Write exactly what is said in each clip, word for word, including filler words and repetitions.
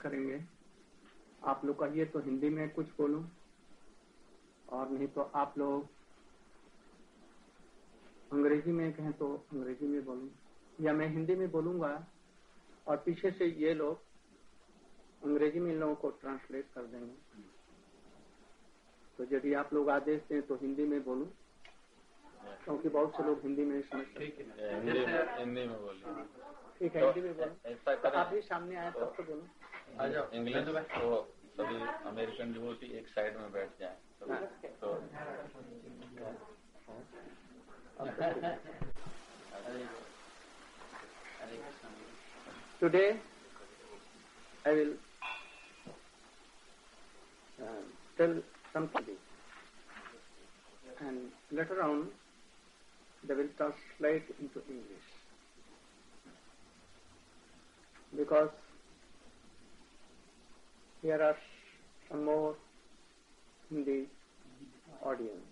करेंगे। आप लोग कहिए तो हिंदी में कुछ बोलूं, और नहीं तो आप लोग अंग्रेजी में कहें तो अंग्रेजी में बोलूं, या मैं हिंदी में बोलूंगा और पीछे से ये लोग अंग्रेजी में इन लोगों को ट्रांसलेट कर देंगे। तो यदि आप लोग आदेश दें तो हिंदी में बोलूं, क्योंकि बहुत से लोग हिंदी में समझते हैं। हिंदी में बोलिए। ठीक है, हिंदी में बोलूं। तो आप भी सामने आए तब तो बोलूं। इंग्लिश तो सभी अमेरिकन डिवोटी एक साइड में बैठ जाए तो Today I will uh, tell something, and later on they will translate into English, because here are some more Hindi audience.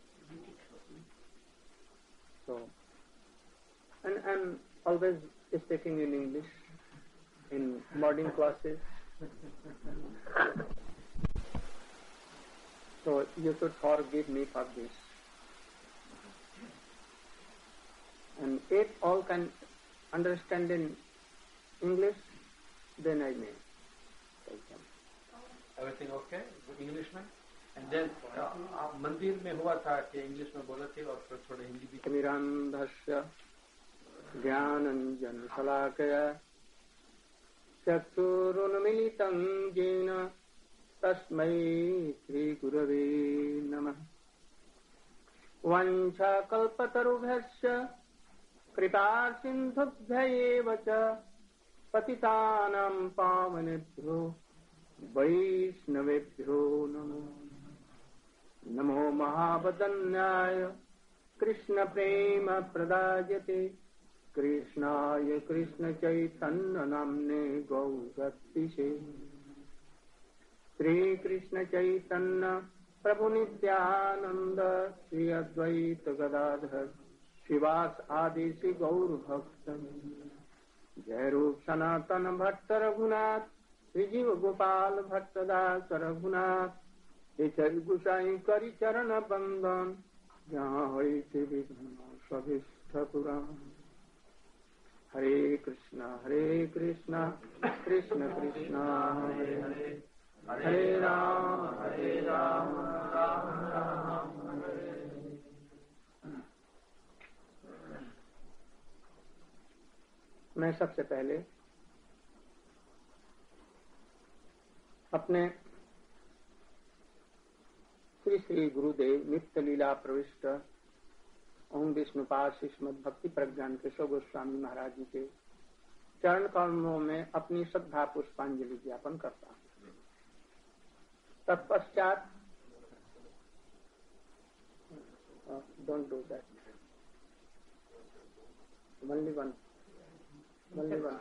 So, and I'm always speaking in English in boarding classes. So you should forgive me for this. And if all can understand in English, then I may tell them. Everything okay? Good Englishman? And then आप मंदिर में हुआ था कि English में बोले थे और फिर थोड़े हिंदी भी। मिरांधस्य ज्ञानंजन शलाकया चक्षुरुन्मीलितं येन तस्मै श्रीगुरवे नमः। वाञ्छाकल्पतरुभ्यश्च कृपासिन्धुभ्य एव च पतितानां पावनेभ्यो वैष्णवेभ्यो नमो नमो महावदन्याय कृष्ण प्रेम प्रदायते कृष्णाय कृष्ण चैतन्य नाम्ने गौरतिशे श्री कृष्ण चैतन्य प्रभु नित्यानंद श्री अद्वैत गदाधर शिवास आदि श्री गौर भक्त जय रूप सनातन भट्ट रघुनाथ श्री जीव गोपाल भट्टदास रघुनाथ चर गुसाई करी चरण बंदन जहाँ हुई सभिष्ठ पुराण। हरे कृष्णा हरे कृष्णा कृष्ण कृष्णा हरे हरे हरे राम हरे राम राम राम हरे हरे। मैं सबसे पहले अपने श्री श्री गुरुदेव नित्य लीला प्रविष्ट ओम विष्णुपाद श्रीमद भक्ति प्रज्ञान केशव गोस्वामी महाराज जी के चरण कमलों में अपनी श्रद्धा पुष्पांजलि ज्ञापन करता हूँ। तत्पश्चात don't do that only one only one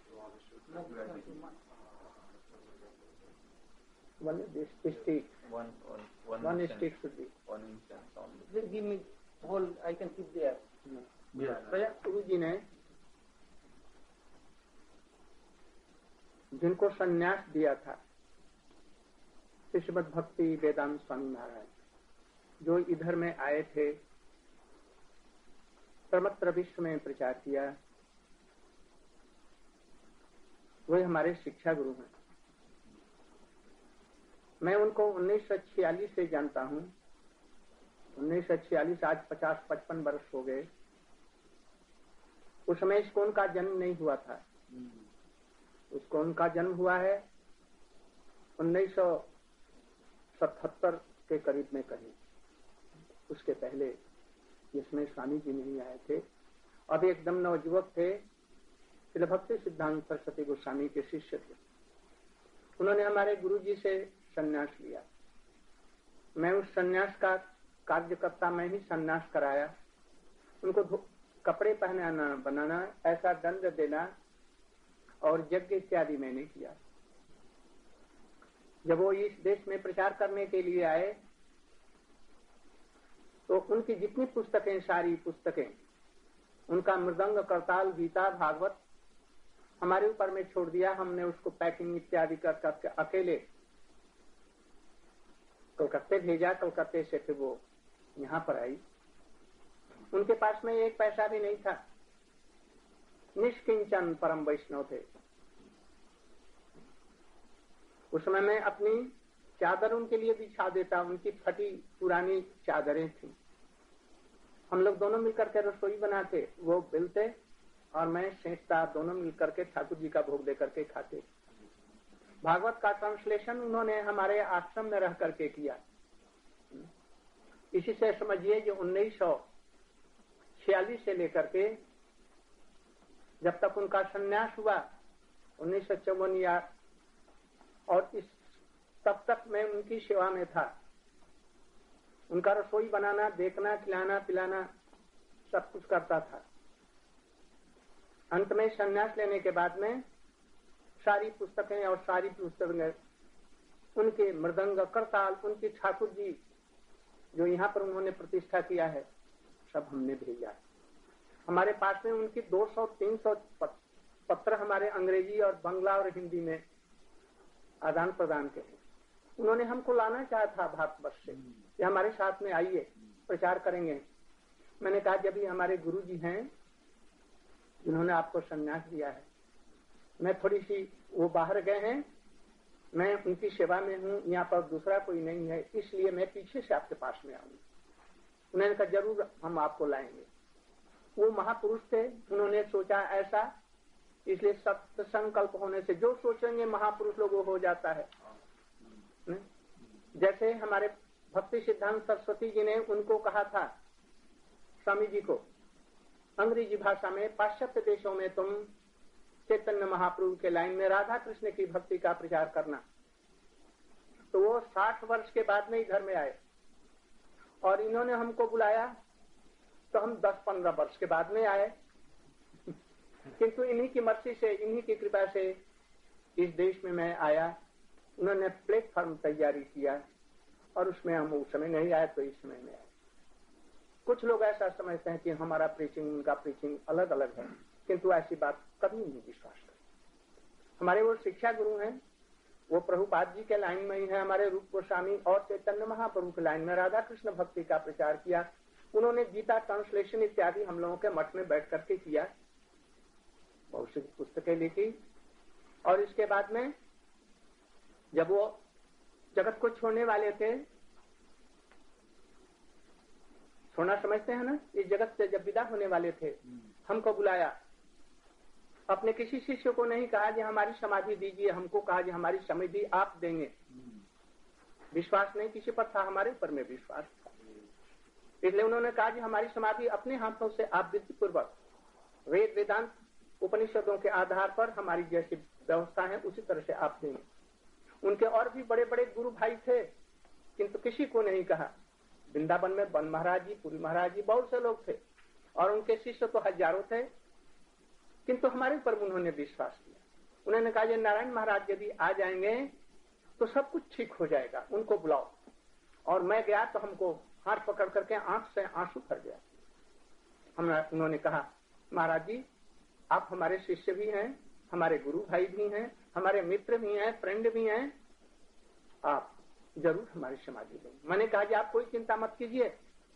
One this stick. One, one, one, one instance, stick should be. One instance only. Just give me whole. I can keep there. No. Yeah. भैया गुरु जी ने जिनको संन्यास दिया था श्रीमद् भक्ति वेदांत स्वामी महाराज, जो इधर में आए थे, सर्वत्र विश्व में प्रचार किया, वही हमारे शिक्षा गुरु हैं। मैं उनको उन्नीस सौ छियालीस से जानता हूँ। उन्नीस सौ छियालीस आज पचास पचपन वर्ष हो गए। उस समय इसको उनका जन्म नहीं हुआ था। उसको उनका जन्म हुआ है उन्नीस सौ सतहत्तर के करीब में कहीं। उसके पहले जिसमें स्वामी जी नहीं आए थे, अभी एकदम नवयुवक थे, श्री भक्ति सिद्धांत सरस्वती गोस्वामी के शिष्य थे। उन्होंने हमारे गुरु जी से संन्यास लिया। मैं उस संन्यास का कार्यकर्ता, मैं ही संन्यास कराया। उनको कपड़े पहनाना, बनाना, ऐसा दंड देना और यज्ञ इत्यादि मैंने किया। जब वो इस देश में प्रचार करने के लिए आए तो उनकी जितनी पुस्तकें, सारी पुस्तकें, उनका मृदंग, करताल, गीता, भागवत हमारे ऊपर में छोड़ दिया। हमने उसको पैकिंग इत्यादि कर करके अकेले कलकत्ते भेजा। कलकत्ते से फिर वो यहाँ पर आई। उनके पास में एक पैसा भी नहीं था, निष्किंचन परम वैष्णव थे। उस समय मैं अपनी चादर उनके लिए बिछा देता, उनकी फटी पुरानी चादरें थी। हम लोग दोनों मिलकर के रसोई बनाते, वो बिलते और मैं सेंकता, दोनों मिलकर के ठाकुर जी का भोग दे करके खाते। भागवत का ट्रांसलेशन उन्होंने हमारे आश्रम में रह करके किया। इसी से समझिए जो उन्नीस सौ छियालीस से लेकर के जब तक उनका संन्यास हुआ उन्नीस सौ चौवन या और इस तब तक मैं उनकी सेवा में था। उनका रसोई बनाना, देखना, खिलाना पिलाना सब कुछ करता था। अंत में संन्यास लेने के बाद में सारी पुस्तकें और सारी पुस्तकें उनके मृदंग करताल, उनकी ठाकुर जी जो यहाँ पर उन्होंने प्रतिष्ठा किया है, सब हमने भेजा। हमारे पास में उनकी दो सौ तीन सौ पत्र हमारे अंग्रेजी और बांग्ला और हिंदी में आदान प्रदान के। उन्होंने हमको लाना चाहा था भारतवर्ष से, ये हमारे साथ में आइए प्रचार करेंगे। मैंने कहा जब ये हमारे गुरु जी हैं जिन्होंने आपको संन्यास दिया है, मैं थोड़ी सी वो बाहर गए हैं, मैं उनकी सेवा में हूँ, यहाँ पर दूसरा कोई नहीं है, इसलिए मैं पीछे से आपके पास में आऊंगी। उन्होंने कहा जरूर हम आपको लाएंगे। वो महापुरुष थे, उन्होंने सोचा ऐसा, इसलिए सत्य संकल्प होने से जो सोचेंगे महापुरुष लोग वो हो जाता है। जैसे हमारे भक्ति सिद्धांत सरस्वती जी ने उनको कहा था, स्वामी जी को, अंग्रेजी भाषा में पाश्चात्य देशों में तुम चैतन्य महाप्रभु के लाइन में राधा कृष्ण की भक्ति का प्रचार करना। तो वो साठ वर्ष के बाद में इधर में आए और इन्होंने हमको बुलाया तो हम दस पंद्रह वर्ष के बाद में आए। किंतु इन्हीं की मर्जी से, इन्हीं की कृपा से इस देश में मैं आया। उन्होंने प्लेटफॉर्म तैयारी किया और उसमें हम उस समय नहीं आए तो इस समय में आए। कुछ लोग ऐसा समझते हैं कि हमारा प्रीचिंग उनका प्रीचिंग अलग अलग है, किंतु ऐसी बात कभी नहीं विश्वास करें। हमारे वो शिक्षा गुरु हैं, वो प्रभुपाद जी के लाइन में ही है। हमारे रूप गोस्वामी और चैतन्य महाप्रभु के लाइन में राधा कृष्ण भक्ति का प्रचार किया। उन्होंने गीता ट्रांसलेशन इत्यादि हम लोगों के मठ में बैठ करके किया, बहुत सी पुस्तकें लिखी। और इसके बाद में जब वो जगत को छोड़ने वाले थे, छोड़ना समझते हैं ना, इस जगत से जब विदा होने वाले थे, हमको बुलाया। अपने किसी शिष्य को नहीं कहा कि हमारी समाधि दीजिए, हमको कहा कि हमारी समाधि आप देंगे। विश्वास नहीं किसी पर था, हमारे ऊपर में विश्वास था। इसलिए उन्होंने कहा कि हमारी समाधि अपने हाथों से आप विधि पूर्वक वेद वेदांत उपनिषदों के आधार पर हमारी जैसी व्यवस्था है उसी तरह से आप देंगे। उनके और भी बड़े बड़े गुरु भाई थे, किंतु किसी को नहीं कहा। वृंदावन में बन महाराज जी, पुरी महाराज जी, बहुत से लोग थे और उनके शिष्य तो हजारों थे, किंतु हमारे ऊपर उन्होंने विश्वास किया। उन्होंने कहा ये नारायण महाराज यदि आ जाएंगे तो सब कुछ ठीक हो जाएगा, उनको बुलाओ। और मैं गया तो हमको हाथ पकड़ करके आंख से आंसू भर गया। हमने उन्होंने कहा महाराज जी आप हमारे शिष्य भी हैं, हमारे गुरु भाई भी हैं, हमारे मित्र भी हैं, फ्रेंड भी हैं, आप जरूर हमारी समाधि देंगे। मैंने कहा कि आप कोई चिंता मत कीजिए,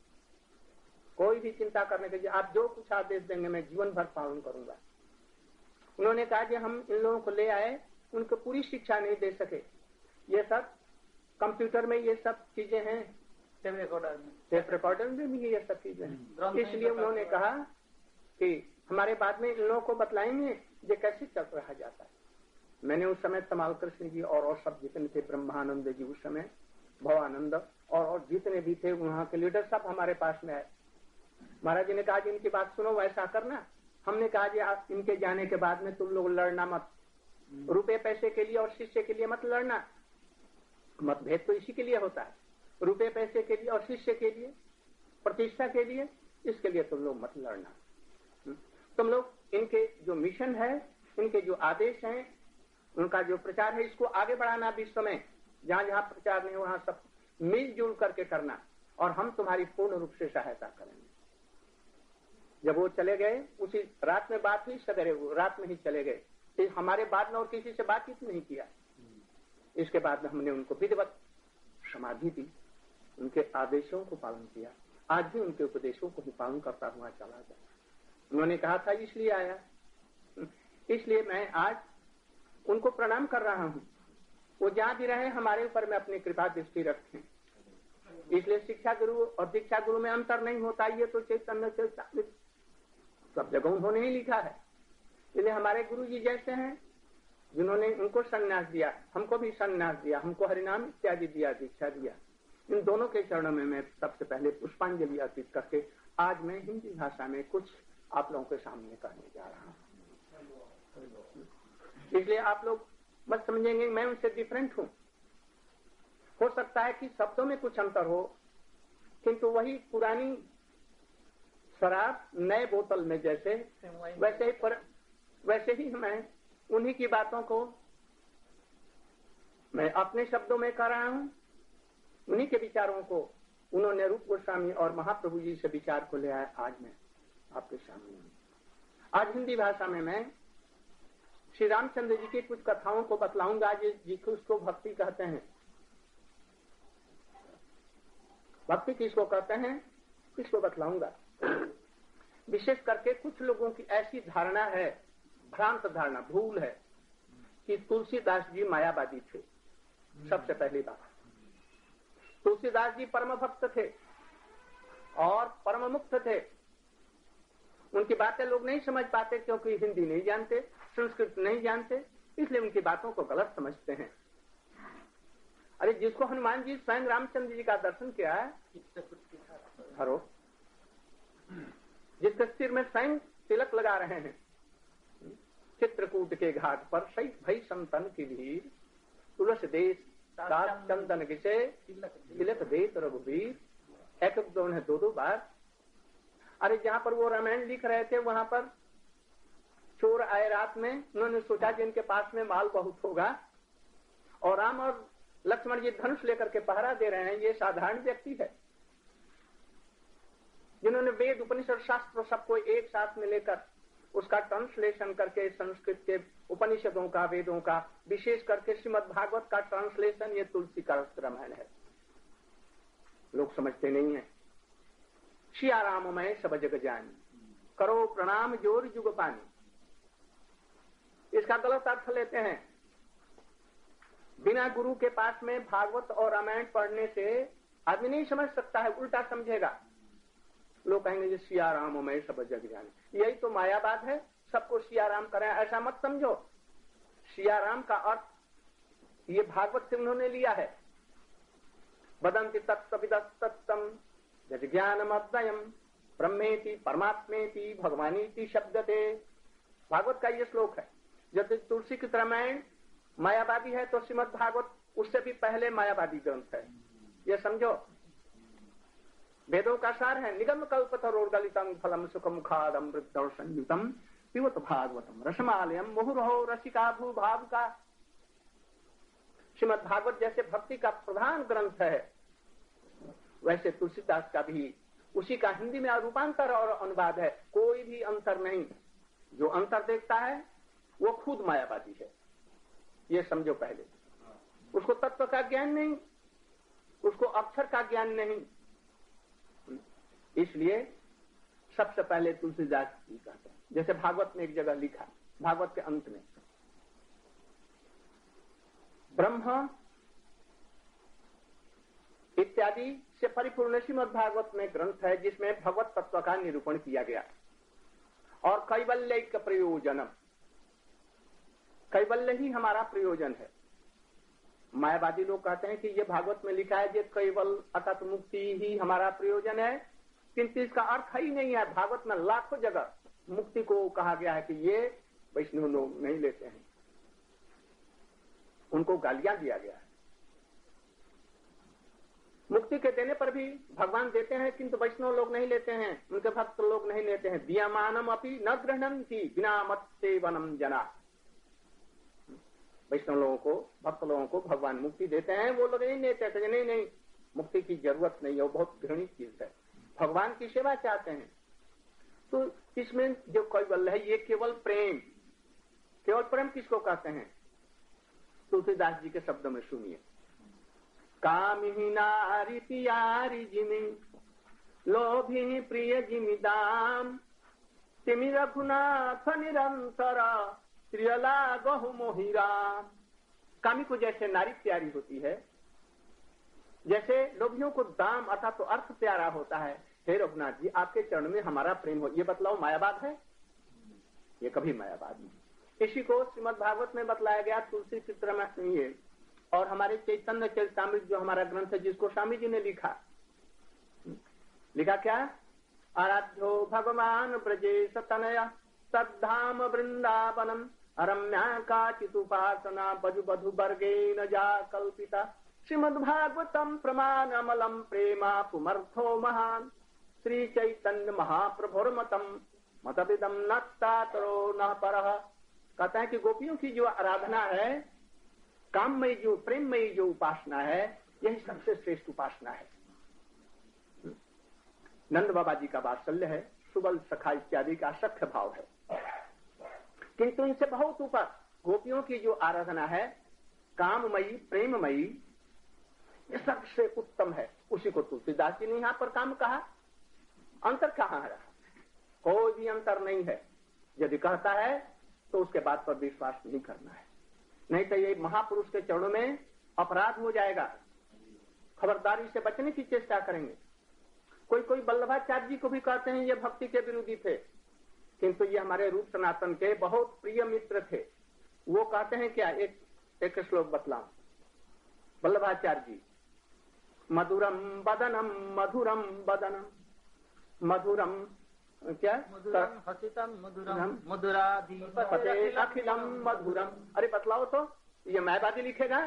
कोई भी चिंता करने के लिए आप जो कुछ आदेश देंगे मैं जीवन भर पालन करूंगा। उन्होंने कहा कि हम इन लोगों को ले आए, उनको पूरी शिक्षा नहीं दे सके। ये सब कंप्यूटर में ये सब चीजें हैं, टेप रिकॉर्डर में टेप रिकॉर्डर में भी ये सब चीजें हैं। इसलिए उन्होंने कहा कि हमारे बाद में इन लोगों को बतलाएंगे ये कैसे चल रहा जाता है। मैंने उस समय तमाल कृष्ण जी और और सब जितने थे, ब्रह्मानंद जी उस समय, भवानंद और और जितने भी थे वहाँ के लीडर सब हमारे पास में आए। महाराज जी ने कहा कि इनकी बात सुनो, वैसा करना। हमने कहा कि आप इनके जाने के बाद में तुम लोग लड़ना मत, रुपए पैसे के लिए और शिष्य के लिए मत लड़ना। मतभेद तो इसी के लिए होता है, रुपए पैसे के लिए और शिष्य के लिए, प्रतिष्ठा के लिए, इसके लिए तुम लोग मत लड़ना। तुम लोग इनके जो मिशन है, इनके जो आदेश हैं, उनका जो प्रचार है, इसको आगे बढ़ाना विश्व में। जहां जहां प्रचार नहीं वहां सब मिलजुल करके करना और हम तुम्हारी पूर्ण रूप से सहायता करेंगे। जब वो चले गए उसी रात में बात हुई, सवेरे वो रात में ही चले गए। इस हमारे बाद में और किसी से बातचीत नहीं किया। इसके बाद में हमने उनको विधिवत समाधि दी, उनके आदेशों को पालन किया। आज भी उनके उपदेशों को ही पालन करता हुआ चला गया। उन्होंने कहा था इसलिए आया, इसलिए मैं आज उनको प्रणाम कर रहा हूँ। वो जहाँ भी रहे हमारे ऊपर में अपनी कृपा दृष्टि रखें। इसलिए शिक्षा गुरु और दीक्षा गुरु में अंतर नहीं होता, ये तो चैतन्य से सब जगह उन्होंने ही लिखा है। इसलिए हमारे गुरु जी जैसे हैं, जिन्होंने उनको संन्यास दिया, हमको भी संन्यास दिया, हमको हरिनाम इत्यादि दिया, दीक्षा दिया, इन दोनों के चरणों में मैं सबसे पहले पुष्पांजलि अर्पित करके आज मैं हिंदी भाषा में कुछ आप लोगों के सामने करने जा रहा हूँ। इसलिए आप लोग मत समझेंगे मैं उनसे डिफरेंट हूँ। हो सकता है कि शब्दों में कुछ अंतर हो, किंतु वही पुरानी शराब नए बोतल में जैसे वैसे ही पर वैसे ही मैं उन्हीं की बातों को मैं अपने शब्दों में कर रहा हूँ। उन्हीं के विचारों को उन्होंने रूप गोस्वामी और महाप्रभु जी से विचार को ले आया। आज मैं आपके सामने आज हिंदी भाषा में मैं श्री रामचंद्र जी की कुछ कथाओं को बतलाऊंगा, जिसको उसको भक्ति कहते हैं। भक्ति किसको कहते हैं, किसको बतलाऊंगा। विशेष करके कुछ लोगों की ऐसी धारणा है, भ्रांत धारणा, भूल है कि तुलसीदास जी मायावादी थे। सबसे पहली बात, तुलसीदास जी परम भक्त थे और परम मुक्त थे। उनकी बातें लोग नहीं समझ पाते क्योंकि हिंदी नहीं जानते, संस्कृत नहीं जानते, इसलिए उनकी बातों को गलत समझते हैं। अरे जिसको हनुमान जी स्वयं रामचंद्र जी का दर्शन किया है, हरो जिसके सिर में स्वयं तिलक लगा रहे हैं, चित्रकूट के घाट पर सही भई संतन की भीड़, तुलस देश चंदन किसे तिलक देत रघुवीर, एक दो है दो दो बार। अरे जहाँ पर वो रामायण लिख रहे थे वहां पर चोर आए रात में, उन्होंने सोचा कि इनके पास में माल बहुत होगा और राम और लक्ष्मण जी धनुष लेकर के पहरा दे रहे हैं। ये साधारण व्यक्ति है जिन्होंने वेद उपनिषद शास्त्र सबको एक साथ में लेकर उसका ट्रांसलेशन करके संस्कृत के उपनिषदों का, वेदों का, विशेष करके श्रीमद् भागवत का ट्रांसलेशन ये तुलसी का रामायण है। लोग समझते नहीं है। सिया राममय सब जग जानी, करो प्रणाम जोर जुग पानी, इसका गलत अर्थ लेते हैं। बिना गुरु के पास में भागवत और रामायण पढ़ने से आदमी नहीं समझ सकता है, उल्टा समझेगा। लोग कहेंगे जी सिया राममय सब जग जानी, यही तो मायावाद है, सबको सिया राम करें, ऐसा मत समझो। सिया राम का अर्थ ये भागवत से उन्होंने लिया है। वदन्ति तत्त्वविदस्तत्तम यद ज्ञानमद्वयम् ब्रह्मेति परमात्मेति भगवानीति शब्दते। भागवत का ये श्लोक है। जब तुलसी की रामायण मायावादी है तो श्रीमद् भागवत उससे भी पहले मायावादी ग्रंथ है, ये समझो। वेदों का सार है। निगम कल्पतरोर्गलितम फलम सुखम खादम वृद्धौ संयुतम पिबत भागवतम रसमालयम मुहुर्हो रसिका भूभाव का। श्रीमद् भागवत जैसे भक्ति का प्रधान ग्रंथ है, वैसे तुलसीदास का भी उसी का हिंदी में रूपांतर और अनुवाद है। कोई भी अंतर नहीं। जो अंतर देखता है वो खुद मायावादी है, ये समझो। पहले उसको तत्व का ज्ञान नहीं, उसको अक्षर का ज्ञान नहीं। इसलिए सबसे पहले तुलसीदास जी कहते हैं। जैसे भागवत में एक जगह लिखा, भागवत के अंत में, ब्रह्म इत्यादि से परिपूर्ण श्रीमद् भागवत में ग्रंथ है जिसमें भगवत तत्व का निरूपण किया गया। और कैवल्य का प्रयोजनम, कैवल्य ही हमारा प्रयोजन है। मायावादी लोग कहते हैं कि ये भागवत में लिखा है कि कैवल अर्थात मुक्ति ही हमारा प्रयोजन है, किंतु इसका अर्थ ही नहीं है। भागवत में लाखों जगह मुक्ति को कहा गया है कि ये वैष्णव लोग नहीं लेते हैं, उनको गालियां दिया गया है। मुक्ति के देने पर भी भगवान देते हैं किंतु वैष्णव लोग नहीं लेते हैं, उनके भक्त लोग नहीं लेते हैं। दीयमानम अपि न गृह्णन्ति बिना मत सेवनम जना। वैष्णव लोगों को, भक्त लोगों को भगवान मुक्ति देते हैं, वो लोग नहीं लेते हैं। नहीं नहीं, मुक्ति की जरूरत नहीं है, वो बहुत घृणित चीज है। भगवान की सेवा चाहते हैं। तो इसमें जो कैवल्य है ये केवल प्रेम, केवल प्रेम किसको कहते हैं? तुलसीदास जी के शब्दों में सुनिए। कामिही नारी प्यारी जिमी, लोभी प्रिय जिमी दाम, तिमि रघुनाथ निरंतर, त्रियला गहु मोहि राम। कामी को जैसे नारी प्यारी होती है, जैसे लोभियों को दाम अर्थात तो अर्थ प्यारा होता है। हे रघुनाथ जी, आपके चरण में हमारा प्रेम हो, ये बतलाओ मायावाद है? ये कभी मायावाद नहीं। इसी को श्रीमद् भागवत में बतलाया गया। तुलसी चित्र में सुनिए। और हमारे चैतन्य चरितामृत जो हमारा ग्रंथ है, जिसको स्वामी जी ने लिखा, लिखा क्या? आराध्यो भगवान ब्रजेश तनया, तद्धाम वृंदावनम, रम्या काचित उपासना, बधु बधु वर्गेन जा कल्पिता, श्रीमद्भागवतम प्रमाणमलम प्रेमा पुमर्थो महान, श्री चैतन्य महाप्रभुर्मतम मतविदम नत्तातरो न परः। कहता है कि गोपियों की जो आराधना है, काममयी जो प्रेममयी जो उपासना है, यही सबसे श्रेष्ठ उपासना है। नंद बाबा जी का वात्सल्य है, सुबल सखा इत्यादि का सख्य भाव है, किंतु इनसे बहुत ऊपर गोपियों की जो आराधना है, काममयी प्रेममयी, ये सबसे उत्तम है। उसी को तुलसीदास जी ने यहाँ पर काम कहा। अंतर कहाँ रहा? कोई भी अंतर नहीं है। यदि कहता है तो उसके बात पर विश्वास नहीं करना है, नहीं तो ये महापुरुष के चरणों में अपराध हो जाएगा। खबरदारी से बचने की चेष्टा करेंगे। कोई कोई वल्लभाचार्य जी को भी कहते हैं ये भक्ति के विरोधी थे, किंतु ये हमारे रूप सनातन के बहुत प्रिय मित्र थे। वो कहते हैं क्या? एक एक श्लोक बतलाऊं। वल्लभाचार्य जी, मधुरम बदनम मधुरम बदनम, मधुरम क्या? मधुरम हसितम मधुरम मधुराधि अखिलम मधुरम। अरे बतलाओ तो, ये मायावादी लिखेगा?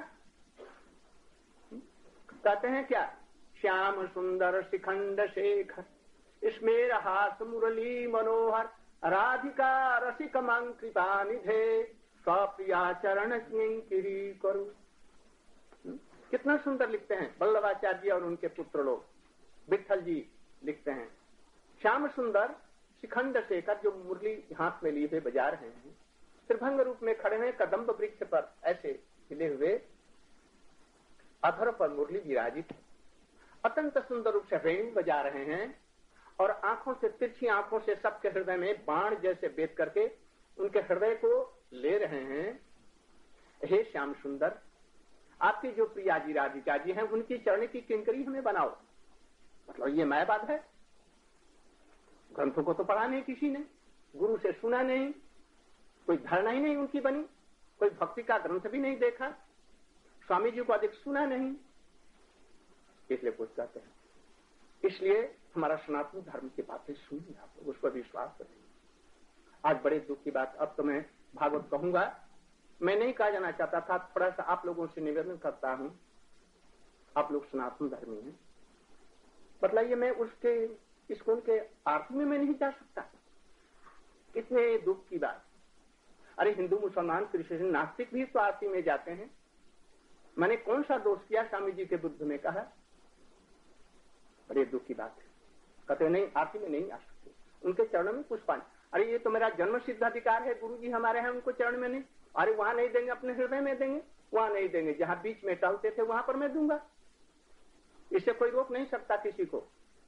कहते हैं क्या? श्याम सुंदर शिखंड शेखर, स्मेर हास मुरली मनोहर, राधिका रसिक मंग कृपा निधे, स्वप्रिया चरण किंकिरी करू। कितना सुंदर लिखते हैं वल्लभाचार्य जी और उनके पुत्र लोग। विठल जी लिखते हैं, श्याम सुंदर शिखंड शेखर, जो मुरली हाथ में लिए हुए बजा रहे हैं, त्रिभंग रूप में खड़े हैं, कदम्ब वृक्ष पर ऐसे खिले हुए, अधर पर मुरली विराजित है, अत्यंत सुंदर रूप से वेणु बजा रहे हैं, और आंखों से, तिरछी आंखों से सबके हृदय में बाण जैसे बेध करके उनके हृदय को ले रहे हैं। हे श्याम सुंदर, आपकी जो प्रिया जी राधिका जी हैं, उनकी चरण की किंकरी हमें बनाओ। मतलब ये मायावाद है। ग्रंथों को तो पढ़ा नहीं किसी ने, गुरु से सुना नहीं, कोई धारणा ही नहीं उनकी बनी, कोई भक्ति का ग्रंथ भी नहीं देखा, स्वामी जी को अधिक सुना नहीं, इसलिए कुछ कहते हैं। इसलिए हमारा सनातन धर्म की बातें सुनिए, आप लोग उस पर विश्वास करेंगे। आज बड़े दुख की बात, अब तो मैं भागवत कहूंगा, मैं नहीं कहा जाना चाहता था, थोड़ा सा आप लोगों से निवेदन करता हूं, आप लोग सनातन धर्मी हैं, बतलाइए मैं उसके इसको उनके आरती में मैं नहीं जा सकता? इतने दुख की बात। अरे हिंदू मुसलमान क्रिश्चियन नास्तिक भी तो आरती में जाते हैं। मैंने कौन सा दोष किया स्वामी जी के विरुद्ध में कहा? बड़े दुख की बात है। कहते नहीं आरती में नहीं आ सकते, उनके चरणों में पुष्पांजलि। अरे ये तो मेरा जन्म सिद्ध अधिकार है, गुरु जी हमारे हैं, उनको चरण में नहीं। अरे वहां नहीं देंगे, अपने हृदय में देंगे, वहां नहीं देंगे, जहां बीच में टहलते थे वहां पर मैं दूंगा। इससे कोई रोक नहीं सकता किसी को।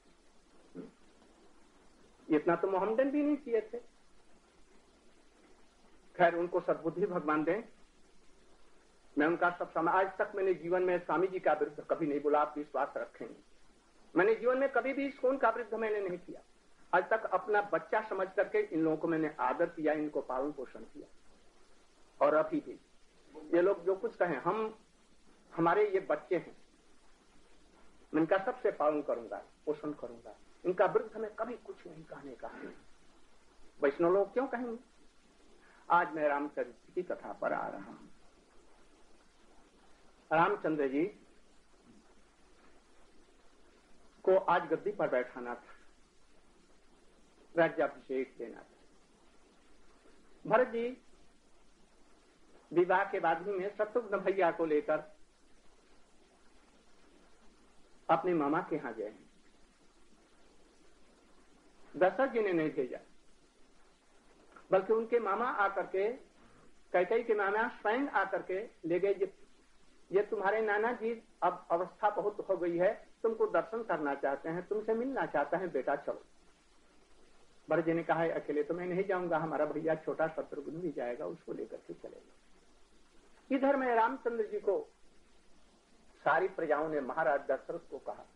इतना तो मोहम्मदन भी नहीं किए थे। खैर उनको सद्बुद्धि भगवान दें। मैं उनका सब समय, आज तक मैंने जीवन में स्वामी जी का विरुद्ध कभी नहीं बोला, आप विश्वास रखेंगे। मैंने जीवन में कभी भी इसको उनका विरुद्ध मैंने नहीं किया। आज तक अपना बच्चा समझ करके इन लोगों को मैंने आदर किया, इनको पालन पोषण किया। और अभी भी ये लोग जो कुछ कहें, हम हमारे ये बच्चे हैं, मैं इनका सबसे पालन करूंगा, पोषण करूंगा। इनका विरुद्ध में कभी कुछ नहीं कहने का। वैष्णव लोग क्यों कहेंगे? आज मैं रामचरित्र की कथा पर आ रहा हूं। रामचंद्र जी को आज गद्दी पर बैठाना था, राज्याभिषेक देना था। भरत जी विवाह के बाद ही में शत्रुघ्न भैया को लेकर अपने मामा के यहां गए हैं। दशरथ जी ने नहीं भेजा, बल्कि उनके मामा आकर के कैकेयी के नाना स्वयं आकर के ले गए, ये, ये तुम्हारे नाना जी अब अवस्था बहुत हो गई है, तुमको दर्शन करना चाहते हैं, तुमसे मिलना चाहते हैं, बेटा चलो। बड़े जी ने कहा है अकेले तो मैं नहीं जाऊंगा, हमारा भैया छोटा शत्रुघ्न भी जाएगा, उसको लेकर के चलेगा। इधर में रामचंद्र जी को सारी प्रजाओं ने महाराज दशरथ को कहा,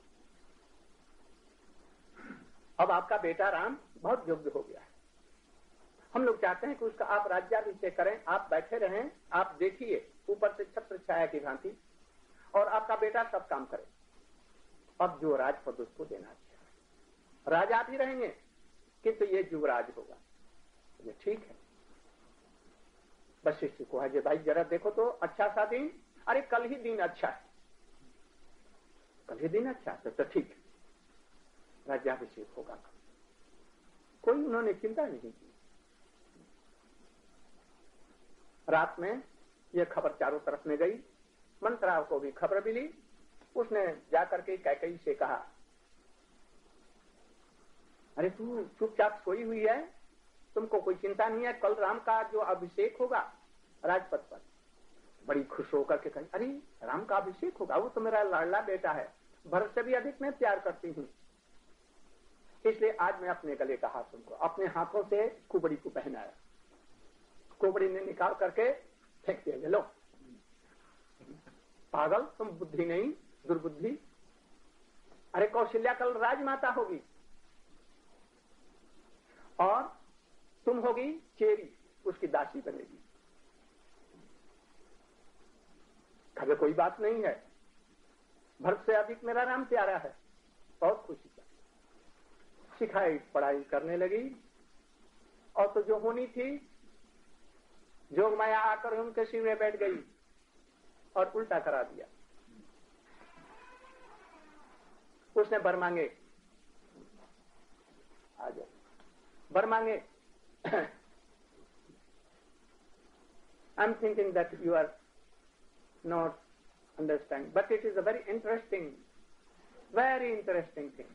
अब आपका बेटा राम बहुत योग्य हो गया है, हम लोग चाहते हैं कि उसका आप राज्याभिषेक करें, आप बैठे रहें, आप देखिए ऊपर से छत्र छाया की भांति, और आपका बेटा सब काम करे। अब जो राजपद उसको देना चाहिए, राजा भी रहेंगे किंतु ये युवराज होगा। ये ठीक है। वशिष्ठ को है भाई जरा देखो तो अच्छा सा दिन, अरे कल ही दिन अच्छा है, कल ही दिन अच्छा है तो ठीक है, राज्याभिषेक होगा। कोई उन्होंने चिंता नहीं की। रात में यह खबर चारों तरफ में गई, मंत्राव को भी खबर मिली, उसने जाकर के कैकेयी से कहा, अरे तू चुपचाप सोई हुई है, तुमको कोई चिंता नहीं है, कल राम का जो अभिषेक होगा राजपद पर। बड़ी खुश होकर के कही, अरे राम का अभिषेक होगा, वो तो मेरा लाडला बेटा है, भरत से भी अधिक मैं प्यार करती हूँ, इसलिए आज मैं अपने गले का हाथ तुमको अपने हाथों से कुबड़ी को पहनाया। कुबड़ी ने निकाल करके फेंक दिया, लो पागल, तुम बुद्धि नहीं दुर्बुद्धि, अरे कौशल्या कल राजमाता होगी और तुम होगी चेरी, उसकी दासी बनेगी। कभी कोई बात नहीं है, भरत से अधिक मेरा राम प्यारा है। बहुत खुशी का सिखाई पढ़ाई करने लगी, और तो जो होनी थी जोग माया आकर उनके सिर में बैठ गई और उल्टा करा दिया। उसने बर मांगे, आ जाओ बर मांगे। I am thinking that you are not understand, but it is a very interesting very interesting thing.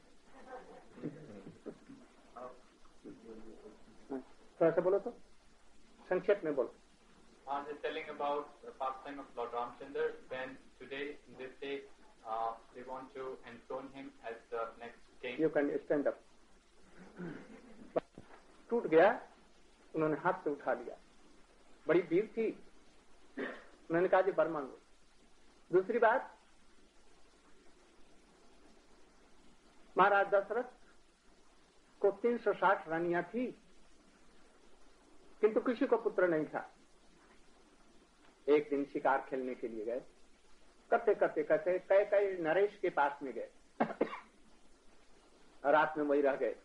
थोड़ा सा बोलो तो, संक्षेप में बोलो। I'm just telling about the pastime of Lord Ramchandra when today in this day uh, they want to enthrone him as the next king. You can stand up. टूट गया, उन्होंने हाथ से उठा लिया, बड़ी वीर थी, उन्होंने कहा जी बर मांगो। दूसरी बात, महाराज दशरथ को तीन सौ साठ रानियां थी, किंतु किसी को पुत्र नहीं था। एक दिन शिकार खेलने के लिए गए, करते करते करते कई कई नरेश के पास में गए, रात में वही रह गए।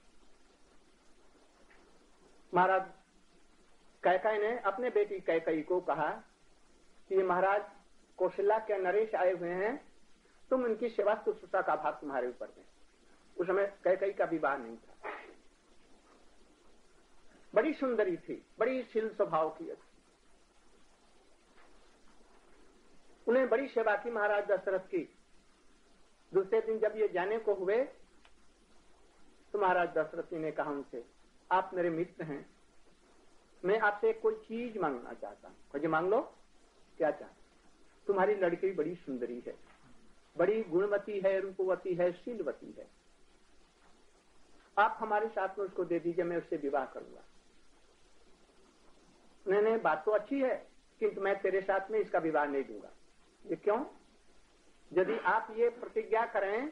महाराज कैकेयी ने अपने बेटी कैकेयी को कहा कि महाराज कौशल्या के नरेश आए हुए हैं, तुम उनकी सेवा शुश्रूषा का भाग तुम्हारे ऊपर दें। उस समय कैकेयी का विवाह नहीं था, बड़ी सुंदरी थी, बड़ी शील स्वभाव की थी, उन्हें बड़ी सेवा की महाराज दशरथ की। दूसरे दिन जब ये जाने को हुए तो महाराज दशरथ जी ने कहा उनसे, आप मेरे मित्र हैं, मैं आपसे कोई चीज मांगना चाहता हूँ। मुझे मांग लो। क्या चाहते? तुम्हारी लड़की बड़ी सुंदरी है, बड़ी गुणवती है, रूपवती है, शीलवती है, आप हमारे साथ में उसको दे दीजिए, मैं उससे विवाह करूंगा। नहीं नहीं, बात तो अच्छी है, किंतु मैं तेरे साथ में इसका विवाह नहीं दूंगा। ये क्यों? यदि आप ये प्रतिज्ञा करें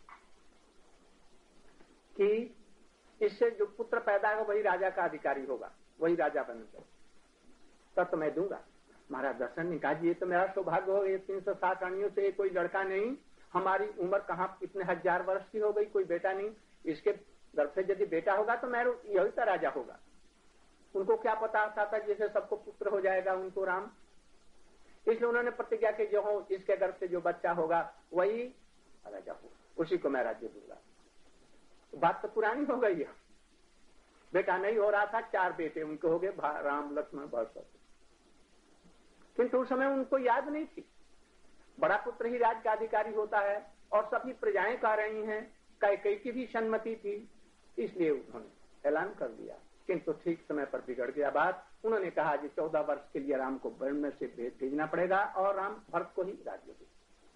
कि इससे जो पुत्र पैदा होगा वही राजा का अधिकारी होगा, वही राजा बनेगा, तब तो मैं दूंगा। महाराज दशरथ ने कहा जी ये तो मेरा सौभाग्य हो, ये तीन सौ साठ रानियों से कोई लड़का नहीं, हमारी उम्र कहाँ कितने हजार वर्ष की हो गई, कोई बेटा नहीं, इसके गर्भ से यदि बेटा होगा तो मैं यही तो राजा होगा। उनको क्या पता था जैसे सबको पुत्र हो जाएगा उनको राम, इसलिए उन्होंने प्रतिज्ञा की जो हो इसके गर्भ से जो बच्चा होगा वही राजा होगा, उसी को मैं राज्य दूंगा। बात तो पुरानी हो गई है, बेटा नहीं हो रहा था, चार बेटे उनको हो गए, राम लक्ष्मण भरत, किंतु उस समय उनको याद नहीं थी बड़ा पुत्र ही राज्य का अधिकारी होता है, और सभी प्रजाएं कह रही हैं, कैकेयी की भी सम्मति थी, इसलिए उन्होंने ऐलान कर दिया। किंतु ठीक समय पर बिगड़ गया बात, उन्होंने कहा कि चौदह वर्ष के लिए राम को वन में से भेजना पड़ेगा और राम भरत को ही राज्य दे।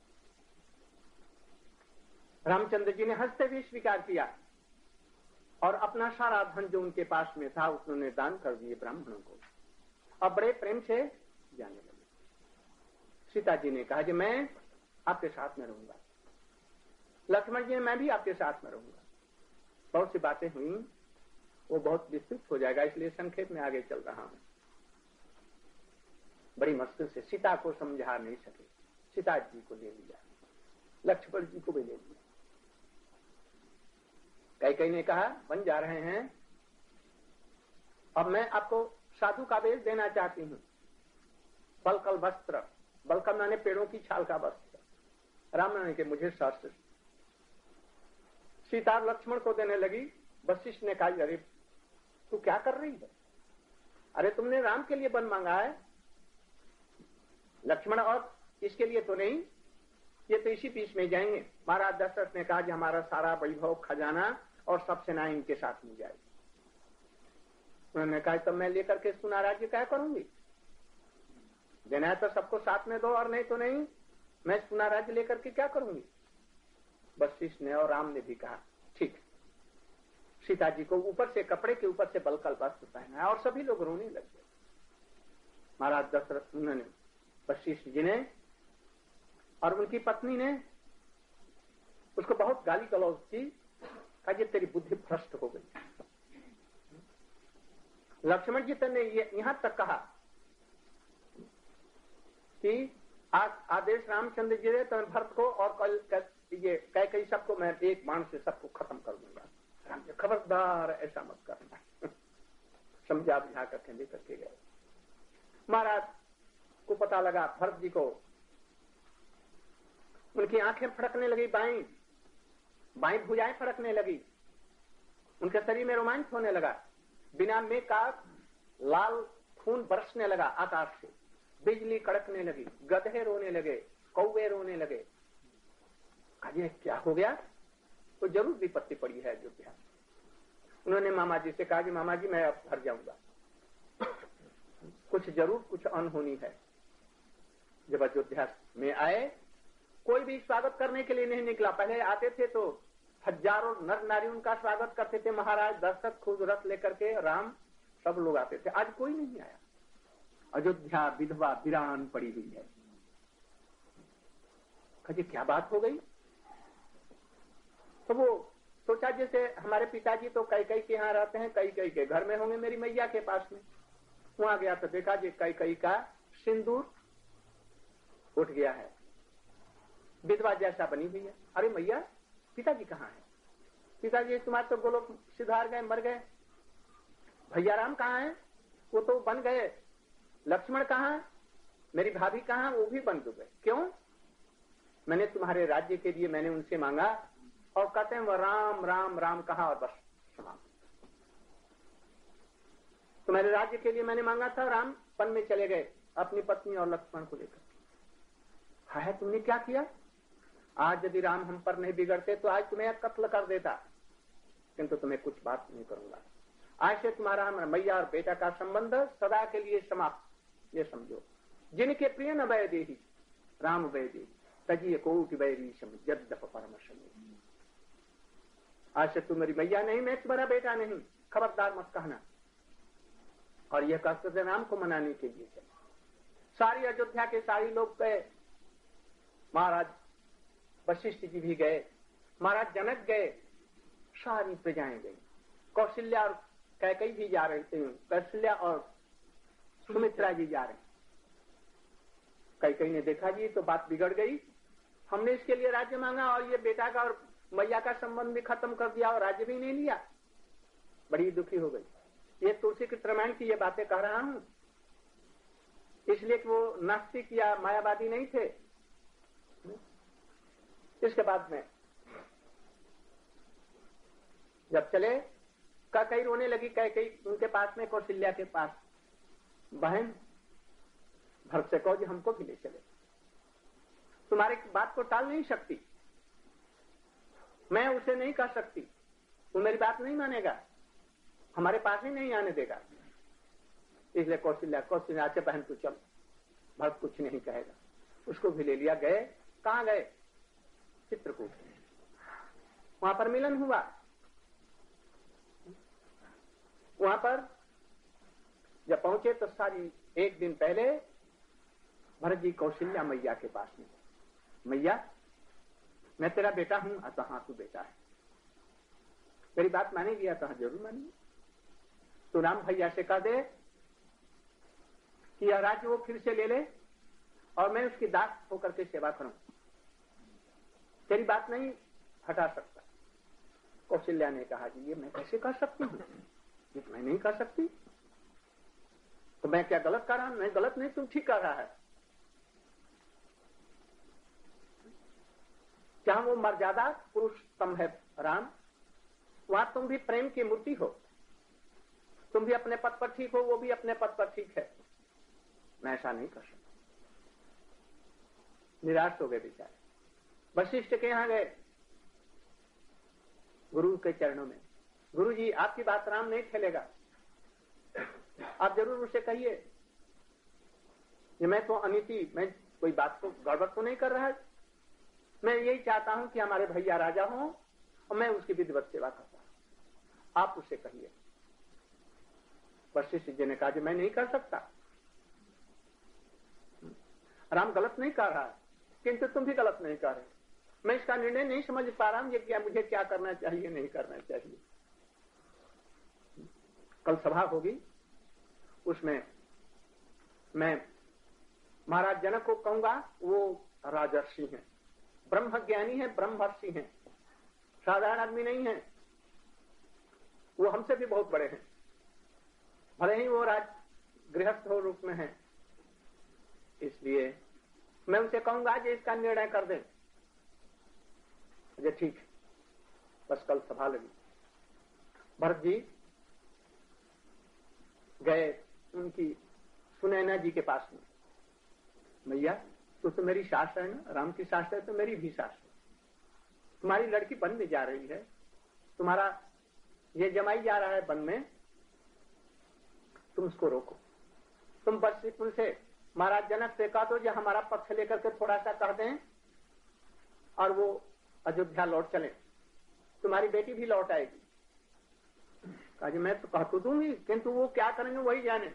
रामचंद्र जी ने हंसते हुए स्वीकार किया और अपना सारा धन जो उनके पास में था उन्होंने दान कर दिए ब्राह्मणों को, और बड़े प्रेम से जाने लगे। सीता जी ने कहा कि मैं आपके साथ में रहूंगा। लक्ष्मण जी ने मैं भी आपके साथ में रहूंगा। बहुत सी बातें हुई, वो बहुत विस्तृत हो जाएगा, इसलिए संक्षेप में आगे चल रहा हूं। बड़ी मुश्किल से सीता को समझा नहीं सके, सीता जी को ले लिया, लक्ष्मण जी को भी ले लिया। कई कई ने कहा बन जा रहे हैं, अब मैं आपको साधु का वेश देना चाहती हूं। बलकल वस्त्र, बलकल माने पेड़ों की छाल का वस्त्र, राम ने के मुझे शास्त्र। सीता लक्ष्मण को देने लगी। वशिष्ठ ने कहा अरे तू क्या कर रही है, अरे तुमने राम के लिए वन मांगा है, लक्ष्मण और इसके लिए तो नहीं, ये तो इसी बीच में जाएंगे। महाराज दशरथ ने कहा कि हमारा सारा वैभव खजाना और सब सेनाएं इनके साथ में जाएगी। उन्होंने कहा तब मैं लेकर के सुना राज्य क्या करूंगी, देना है तो सबको साथ में दो और नहीं तो नहीं, मैं सुना राज्य लेकर के क्या करूंगी। वशिष्ठ ने और राम ने भी कहा ठीक। सीता जी को ऊपर से कपड़े के ऊपर से बलकल वस्त्र पहना और सभी लोग रोने लग गए। महाराज दशरथ उन्होंने वशिष्ठ जी ने और उनकी पत्नी ने उसको बहुत गाली गलौज की, कहा ये तेरी बुद्धि भ्रष्ट हो गई। लक्ष्मण जी ने ये यहां तक कहा कि आज आदेश रामचंद्र जी ने तो भरत को और कल ये कह कई सबको मैं एक बाण से सबको खत्म कर दूंगा। खबरदार ऐसा मत करना। समझा बुझा करके लेकर के गए। महाराज को पता लगा, भरत जी को उनकी आंखें फड़कने लगी, बाई बाई भुजाएं फड़कने लगी, उनके शरीर में रोमांच होने लगा। बिना में का लाल खून बरसने लगा आकाश से, बिजली कड़कने लगी, गधे रोने लगे, कौवे रोने लगे। कहा क्या हो गया, तो जरूर विपत्ति पड़ी है अयोध्या। उन्होंने मामा जी से कहा कि मामा जी मैं अब घर जाऊंगा, कुछ जरूर कुछ अनहोनी है। जब अयोध्या में आए कोई भी स्वागत करने के लिए नहीं निकला। पहले आते थे तो हजारों नर नारी उनका स्वागत करते थे, महाराज दशरथ खुद रथ लेकर के, राम सब लोग आते थे। आज कोई नहीं आया। अयोध्या विधवा वीरान पड़ी हुई है। कहे क्या बात हो गई। तो वो सोचा जैसे हमारे पिताजी तो कई कई के यहाँ रहते हैं, कई कई के घर में होंगे मेरी मैया के पास में। वहां गया तो देखा जी कई कई का सिंदूर उठ गया है, विधवा जैसा बनी हुई है। अरे मैया पिताजी कहाँ है? पिताजी तुम्हारे तो गोलोक सिधार गए, मर गए। भैया राम कहाँ है? वो तो बन गए। लक्ष्मण कहाँ? मेरी भाभी कहाँ? वो भी बन गए। क्यों? मैंने तुम्हारे राज्य के लिए मैंने उनसे मांगा और कहते हैं वो राम राम राम कहा और बस समाप्त। तुम्हारे राज्य के लिए मैंने मांगा था, राम वन में चले गए अपनी पत्नी और लक्ष्मण को लेकर। है तुमने क्या किया? आज यदि राम हम पर नहीं बिगड़ते तो आज तुम्हें कत्ल कर देता, किंतु तुम्हें कुछ बात नहीं करूंगा। आज से तुम्हारा मैया और बेटा का संबंध सदा के लिए समाप्त। ये समझो, जिनके प्रिय न वै देही राम वै देही तजिए कोटि वैरी यद्यप परम शनि। आज से तुम मेरी मैया नहीं, मैं तुम्हारा बेटा नहीं, खबरदार मत कहना। और यह कहते थे राम को मनाने के लिए चले। सारी अयोध्या के सारे लोग गए, महाराज वशिष्ठ जी भी गए, महाराज जनक गए, सारी प्रजाएं गई। कौशल्या और कैकेयी भी जा रहे थे, कौशल्या और सुमित्रा जी जा रहे। कैकेयी ने देखा जी तो बात बिगड़ गई, हमने इसके लिए राज्य मांगा और ये बेटा का और मैया का संबंध भी खत्म कर दिया और राज्य भी नहीं लिया। बड़ी दुखी हो गई। ये तुलसी के रामायण की ये बातें कह रहा हूं इसलिए कि वो नास्तिक या मायावादी नहीं थे। इसके बाद में जब चले कैकेयी रोने लगी, कैकेयी उनके पास में, कौशल्या के पास, बहन भरत से कहो जी हमको भी ले चले, तुम्हारी बात को टाल नहीं सकती, मैं उसे नहीं कह सकती, वो मेरी बात नहीं मानेगा, हमारे पास ही नहीं आने देगा। इसलिए कौशल्या कौशल्या से बहन तू चल, भरत कुछ नहीं कहेगा। उसको भी ले लिया। गए कहाँ गए? चित्रकूट। वहां पर मिलन हुआ। वहां पर जब पहुंचे तो सारी एक दिन पहले भरत जी कौशल्या मैया के पास में, मैया मैं तेरा बेटा हूं। अतः हाँ तू बेटा है, तेरी बात मानेगी? अतः हाँ जरूर मानेगी। तो राम भैया से कह दे कि यह राज्य वो फिर से ले ले और मैं उसकी दास होकर के सेवा करूं, तेरी बात नहीं हटा सकता। कौशल्या ने कहा कि ये मैं कैसे कर सकती हूँ, ये मैं नहीं कर सकती। तो मैं क्या गलत कर रहा हूं? नहीं गलत नहीं, तुम ठीक कर रहा है। जहां वो मर्यादा पुरुषोत्तम है राम, वहां तुम भी प्रेम की मूर्ति हो, तुम भी अपने पद पर ठीक हो, वो भी अपने पद पर ठीक है। मैं ऐसा नहीं कर सकता। निराश हो गए बेचारे। वशिष्ठ के यहां गए, गुरु के चरणों में, गुरु जी आपकी बात राम नहीं खेलेगा, आप जरूर उसे कहिए कि मैं तो अनिति, मैं कोई बात को गड़बड़ तो नहीं कर रहा है, मैं यही चाहता हूं कि हमारे भैया राजा हों और मैं उसकी विधिवत सेवा करता हूं, आप उसे कहिए। वशिष्ठ जी ने कहा कि मैं नहीं कर सकता। राम गलत नहीं कर रहा है, किंतु तुम भी गलत नहीं कर रहे। मैं इसका निर्णय नहीं समझ पा रहा हूं, ये क्या मुझे क्या करना चाहिए नहीं करना चाहिए। कल सभा होगी, उसमें मैं महाराज जनक को कहूंगा, वो राजर्षि हैं, ब्रह्म ज्ञानी है, ब्रह्मर्षि हैं, साधारण आदमी नहीं है, वो हमसे भी बहुत बड़े हैं, भले ही वो राज गृहस्थ हो रूप में है। इसलिए मैं उनसे कहूंगा कि इसका निर्णय कर दें। मुझे ठीक है। बस कल सभा लगी। भरत जी गए उनकी सुनैना जी के पास में। भैया तू तो मेरी सास है ना, राम की सास है तो मेरी भी सास है, तुम्हारी लड़की वन में जा रही है, तुम्हारा ये जमाई जा रहा है वन में, तुम उसको रोको। तुम बस उनसे महाराज जनक से कहा तो जो हमारा पक्ष लेकर के थोड़ा सा कह दें और वो अयोध्या लौट चले, तुम्हारी बेटी भी लौट आएगी। कहा जी मैं तो कह तो दूंगी, किंतु वो क्या करेंगे वही जाने।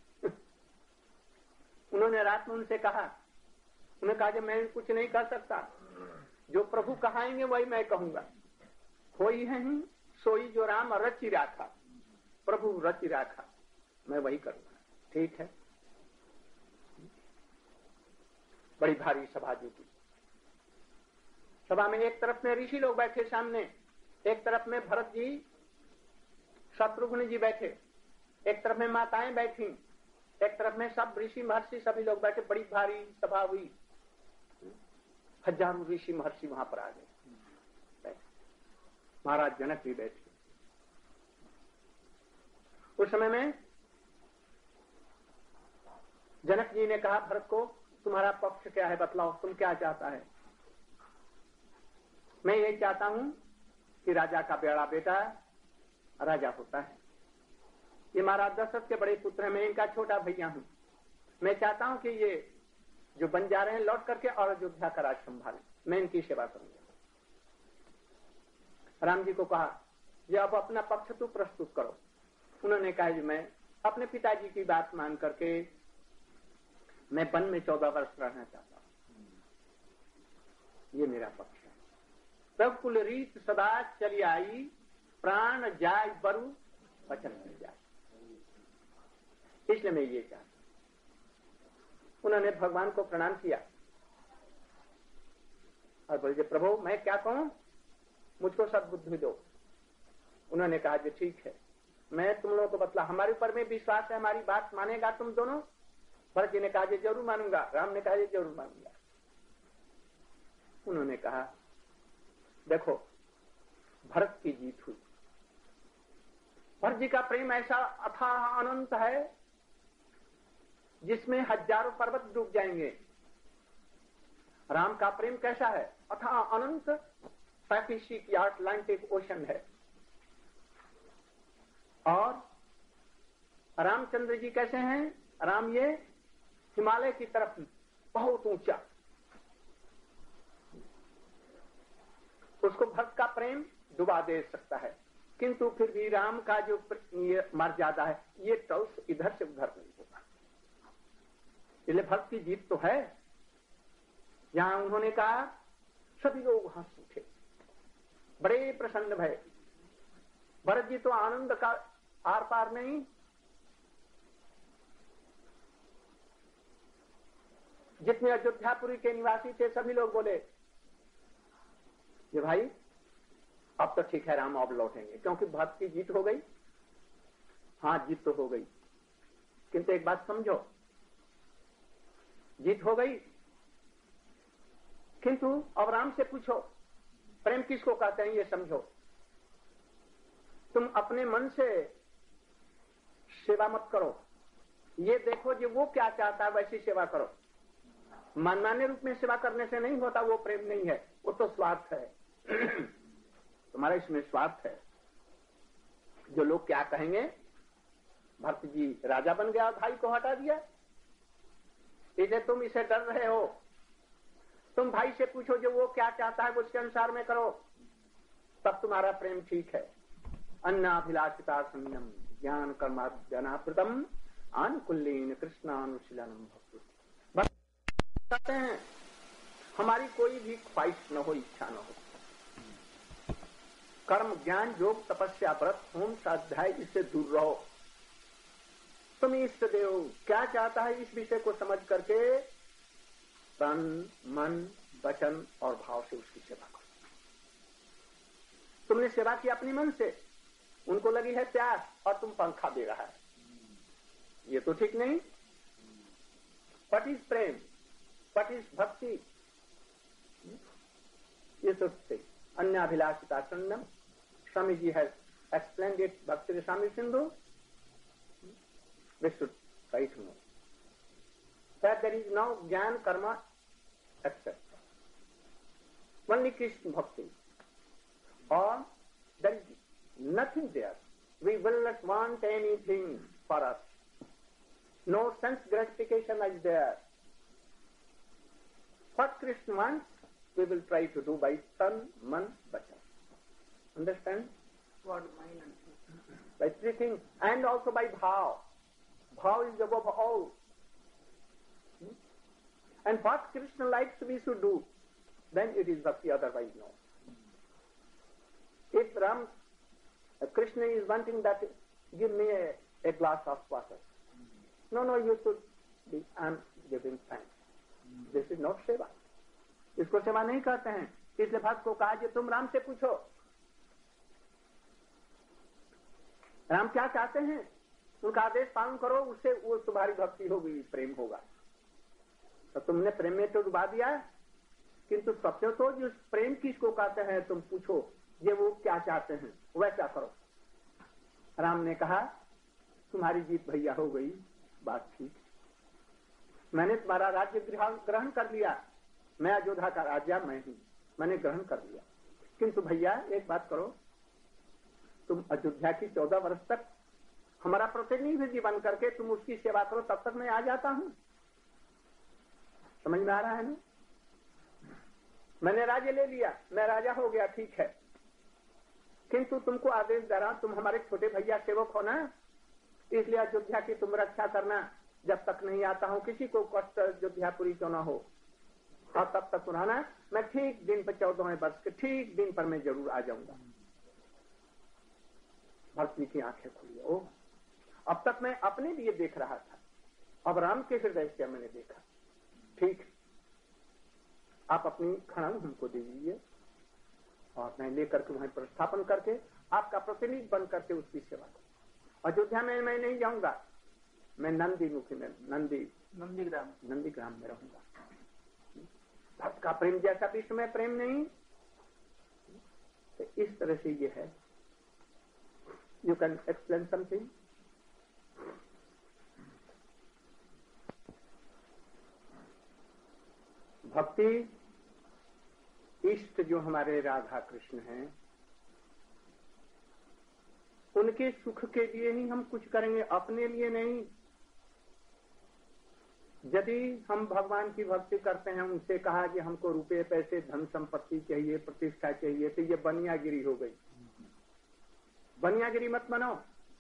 उन्होंने रात में उनसे कहा, उन्होंने कहा कि मैं कुछ नहीं कर सकता, जो प्रभु कहाएंगे वही मैं कहूंगा। होई है ही सोई जो राम रचि राखा, प्रभु रचि राखा, मैं वही करूंगा। ठीक है। बड़ी भारी सभा जुटी। सभा में एक तरफ में ऋषि लोग बैठे सामने, एक तरफ में भरत जी शत्रुघ्न जी बैठे, एक तरफ में माताएं बैठी, एक तरफ में सब ऋषि महर्षि सभी लोग बैठे। बड़ी भारी सभा हुई, हजारों ऋषि महर्षि वहां पर आ गए। महाराज जनक भी बैठे। उस समय में जनक जी ने कहा भरत को, तुम्हारा पक्ष क्या है, बतलाओ तुम क्या चाहता है। मैं यही चाहता हूं कि राजा का बड़ा बेटा राजा होता है। ये महाराज दशरथ के बड़े पुत्र हैं, मैं इनका छोटा भैया हूं। मैं चाहता हूं कि ये जो बन जा रहे हैं लौट करके और अयोध्या का राज संभालें, मैं इनकी सेवा करूंगा। राम जी को कहा ये अब अपना पक्ष तू प्रस्तुत करो। उन्होंने कहा जी मैं अपने पिताजी की बात मान करके मैं वन में चौदह वर्ष रहना चाहता हूं, ये मेरा पक्ष है। तब कुल रीत सदा चली आई, प्राण जाय बरु वचन मिल जाए, इसलिए मैं ये चाहता हूं। उन्होंने भगवान को प्रणाम किया और बोले प्रभु मैं क्या कहूं, मुझको सद्बुद्धि दो। उन्होंने कहा जी ठीक है, मैं तुम लोगों को बतला, हमारे ऊपर में विश्वास है, हमारी बात मानेगा तुम दोनों। भरत जी ने कहा जी जरूर मानूंगा, राम ने कहा जी जरूर मानूंगा। उन्होंने कहा देखो भरत की जीत हुई। भरत जी का प्रेम ऐसा अथाह अनंत है जिसमें हजारों पर्वत डूब जाएंगे। राम का प्रेम कैसा है, अथाह अनंत, पैसिफिक या अटलांटिक ओशन है। और रामचंद्र जी कैसे हैं? राम ये हिमालय की तरफ बहुत ऊंचा, उसको भक्त का प्रेम डुबा दे सकता है, किंतु फिर भी राम का जो ये मर्यादा है ये टॉस इधर से उधर नहीं होगा। इसलिए भक्त की जीत तो है। यहां उन्होंने कहा, सभी लोग हंस उठे, बड़े प्रसन्न भय। भरत जी तो आनंद का आर पार नहीं। जितने अयोध्यापुरी के निवासी थे सभी लोग बोले, ये भाई अब तो ठीक है, राम अब लौटेंगे, क्योंकि भक्त की जीत हो गई। हाँ, जीत तो हो गई, किंतु एक बात समझो, जीत हो गई, किंतु अब राम से पूछो प्रेम किसको कहते हैं ये समझो। तुम अपने मन से सेवा मत करो, ये देखो जो वो क्या चाहता है वैसी सेवा करो। मनमाने रूप में सेवा करने से नहीं होता, वो प्रेम नहीं है, वो तो स्वार्थ है। तुम्हारा इसमें स्वार्थ है। जो लोग क्या कहेंगे, भक्त जी राजा बन गया, भाई को हटा दिया, इसे तुम इसे डर रहे हो। तुम भाई से पूछो जो वो क्या चाहता है उसके अनुसार में करो, तब तुम्हारा प्रेम ठीक है। अन्नाभिलाषिता संयम ज्ञान कर्माज्ञानाकृतम आनुकुल्येन कृष्णानुशीलनम भक्त कहते हैं हमारी कोई भी ख्वाहिश न हो, इच्छा न हो, कर्म ज्ञान योग तपस्या व्रत होम स्वाध्याय इससे दूर रहो। तुम इष्ट देव क्या चाहता है इस विषय को समझ करके तन मन वचन और भाव से उसकी सेवा करो। तुमने सेवा की अपनी मन से, उनको लगी है प्यास और तुम पंखा दे रहा है, ये तो ठीक नहीं। What is prem, what is bhakti, ये सोचते अन्याभिलाषिता संयम। Swami ji has explained it Bhakti Rasamrita Sindhu. We should try to know that there is no jnana, karma, et cetera. Only Krishna bhakti, or there is nothing there. We will not want anything for us. No sense gratification is there. What Krishna wants, we will try to do by tan, man, vachan. Understand? Word, mind and soul. By three things, and also by bhav. Bhav is above all. And what Krishna likes we should do, then it is bhakti, otherwise no. If Ram, uh, Krishna is wanting that, give me a, a glass of water. No, no, you should be, I am giving thanks. This is not seva. इसको सेवा नहीं कहते हैं। इसलिए भक्त को कहा कि तुम राम से पूछो, राम क्या चाहते हैं, उनका आदेश पालन करो, उससे वो तुम्हारी भक्ति होगी, प्रेम होगा। तो तुमने प्रेम में तो डुबा दिया, किंतु सत्य तो जो प्रेम किसको कहते हैं तुम पूछो, ये वो क्या चाहते हैं वैसा करो। राम ने कहा तुम्हारी जीत भैया हो गई, बात ठीक, मैंने तुम्हारा राज्य ग्रहण कर लिया, मैं अयोध्या का राजा मैं ही, मैंने ग्रहण कर लिया, किंतु भैया एक बात करो, तुम अयोध्या की चौदह वर्ष तक हमारा प्रतिनिधि बन करके तुम उसकी सेवा करो, तब तक मैं आ जाता हूं। समझ में आ रहा है ना? मैंने राज्य ले लिया, मैं राजा हो गया, ठीक है, किंतु तुमको आदेश दे रहा, तुम हमारे छोटे भैया सेवक हो ना, इसलिए अयोध्या की तुम रक्षा करना, जब तक नहीं आता हूं किसी को कष्ट अयोध्यापुरी क्यों ना हो, और तब तक रहना, मैं ठीक दिन पर चौदहवें वर्ष के ठीक दिन पर मैं जरूर आ जाऊंगा। भक्ति की आंखें खुली, ओ अब तक मैं अपने लिए देख रहा था, अब राम के हृदय से मैंने देखा, ठीक, आप अपनी खड़ंग हमको दे दीजिए और मैं लेकर के वहां प्रस्थापन करके आपका प्रतिनिधि बन करके उसकी सेवा करूं। अयोध्या में मैं नहीं जाऊंगा, मैं नंदी मुखी में नंदी नंदीग्राम नंदीग्राम में रहूंगा। भक्त का प्रेम जैसा विश्व में प्रेम नहीं, तो इस तरह से ये है। You can explain something? भक्ति इष्ट जो हमारे राधा कृष्ण हैं, उनके सुख के लिए ही हम कुछ करेंगे, अपने लिए नहीं। यदि हम भगवान की भक्ति करते हैं, उनसे कहा कि हमको रुपए पैसे धन संपत्ति चाहिए, प्रतिष्ठा चाहिए, तो ये बनियागिरी हो गई। बनियागिरी मत बनाओ।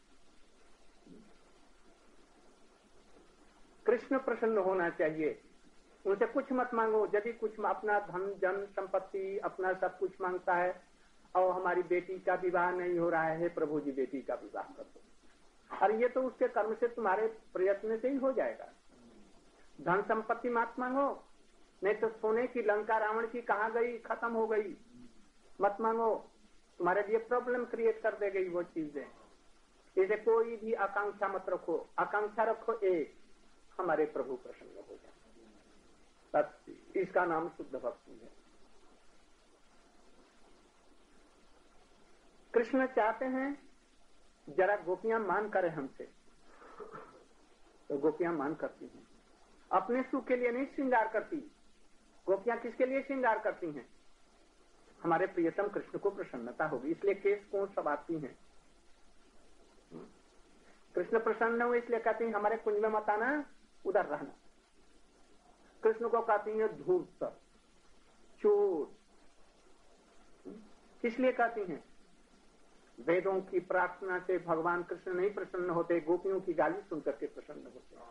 कृष्ण प्रसन्न होना चाहिए, उनसे कुछ मत मांगो। यदि कुछ अपना धन जन संपत्ति अपना सब कुछ मांगता है और हमारी बेटी का विवाह नहीं हो रहा है, प्रभु जी बेटी का विवाह कर दो। और ये तो उसके कर्म से तुम्हारे प्रयत्न से ही हो जाएगा। धन संपत्ति मत मांगो, नहीं तो सोने की लंका रावण की कहाँ गई, खत्म हो गई। मत मांगो, तुम्हारे लिए प्रॉब्लम क्रिएट कर दे गई वो चीजें। इसे कोई भी आकांक्षा मत रखो, आकांक्षा रखो एक, हमारे प्रभु प्रसन्न हो जाए, बस। इसका नाम शुद्ध भक्ति है। कृष्ण चाहते हैं जरा गोपियां मान करें हमसे, तो गोपियां मान करती हैं। अपने सुख के लिए नहीं श्रृंगार करती। गोपियां किसके लिए श्रृंगार करती हैं? हमारे प्रियतम कृष्ण को प्रसन्नता होगी, इसलिए केस कोण सब आती हैं। कृष्ण प्रसन्न हुए इसलिए कहती हैं हमारे कुंज में मत आना, उधर रहना। कृष्ण को कहती है धूर्त, चोर। किस लिए कहती हैं? वेदों की प्रार्थना से भगवान कृष्ण नहीं प्रसन्न होते, गोपियों की गाली सुनकर के प्रसन्न होते हैं।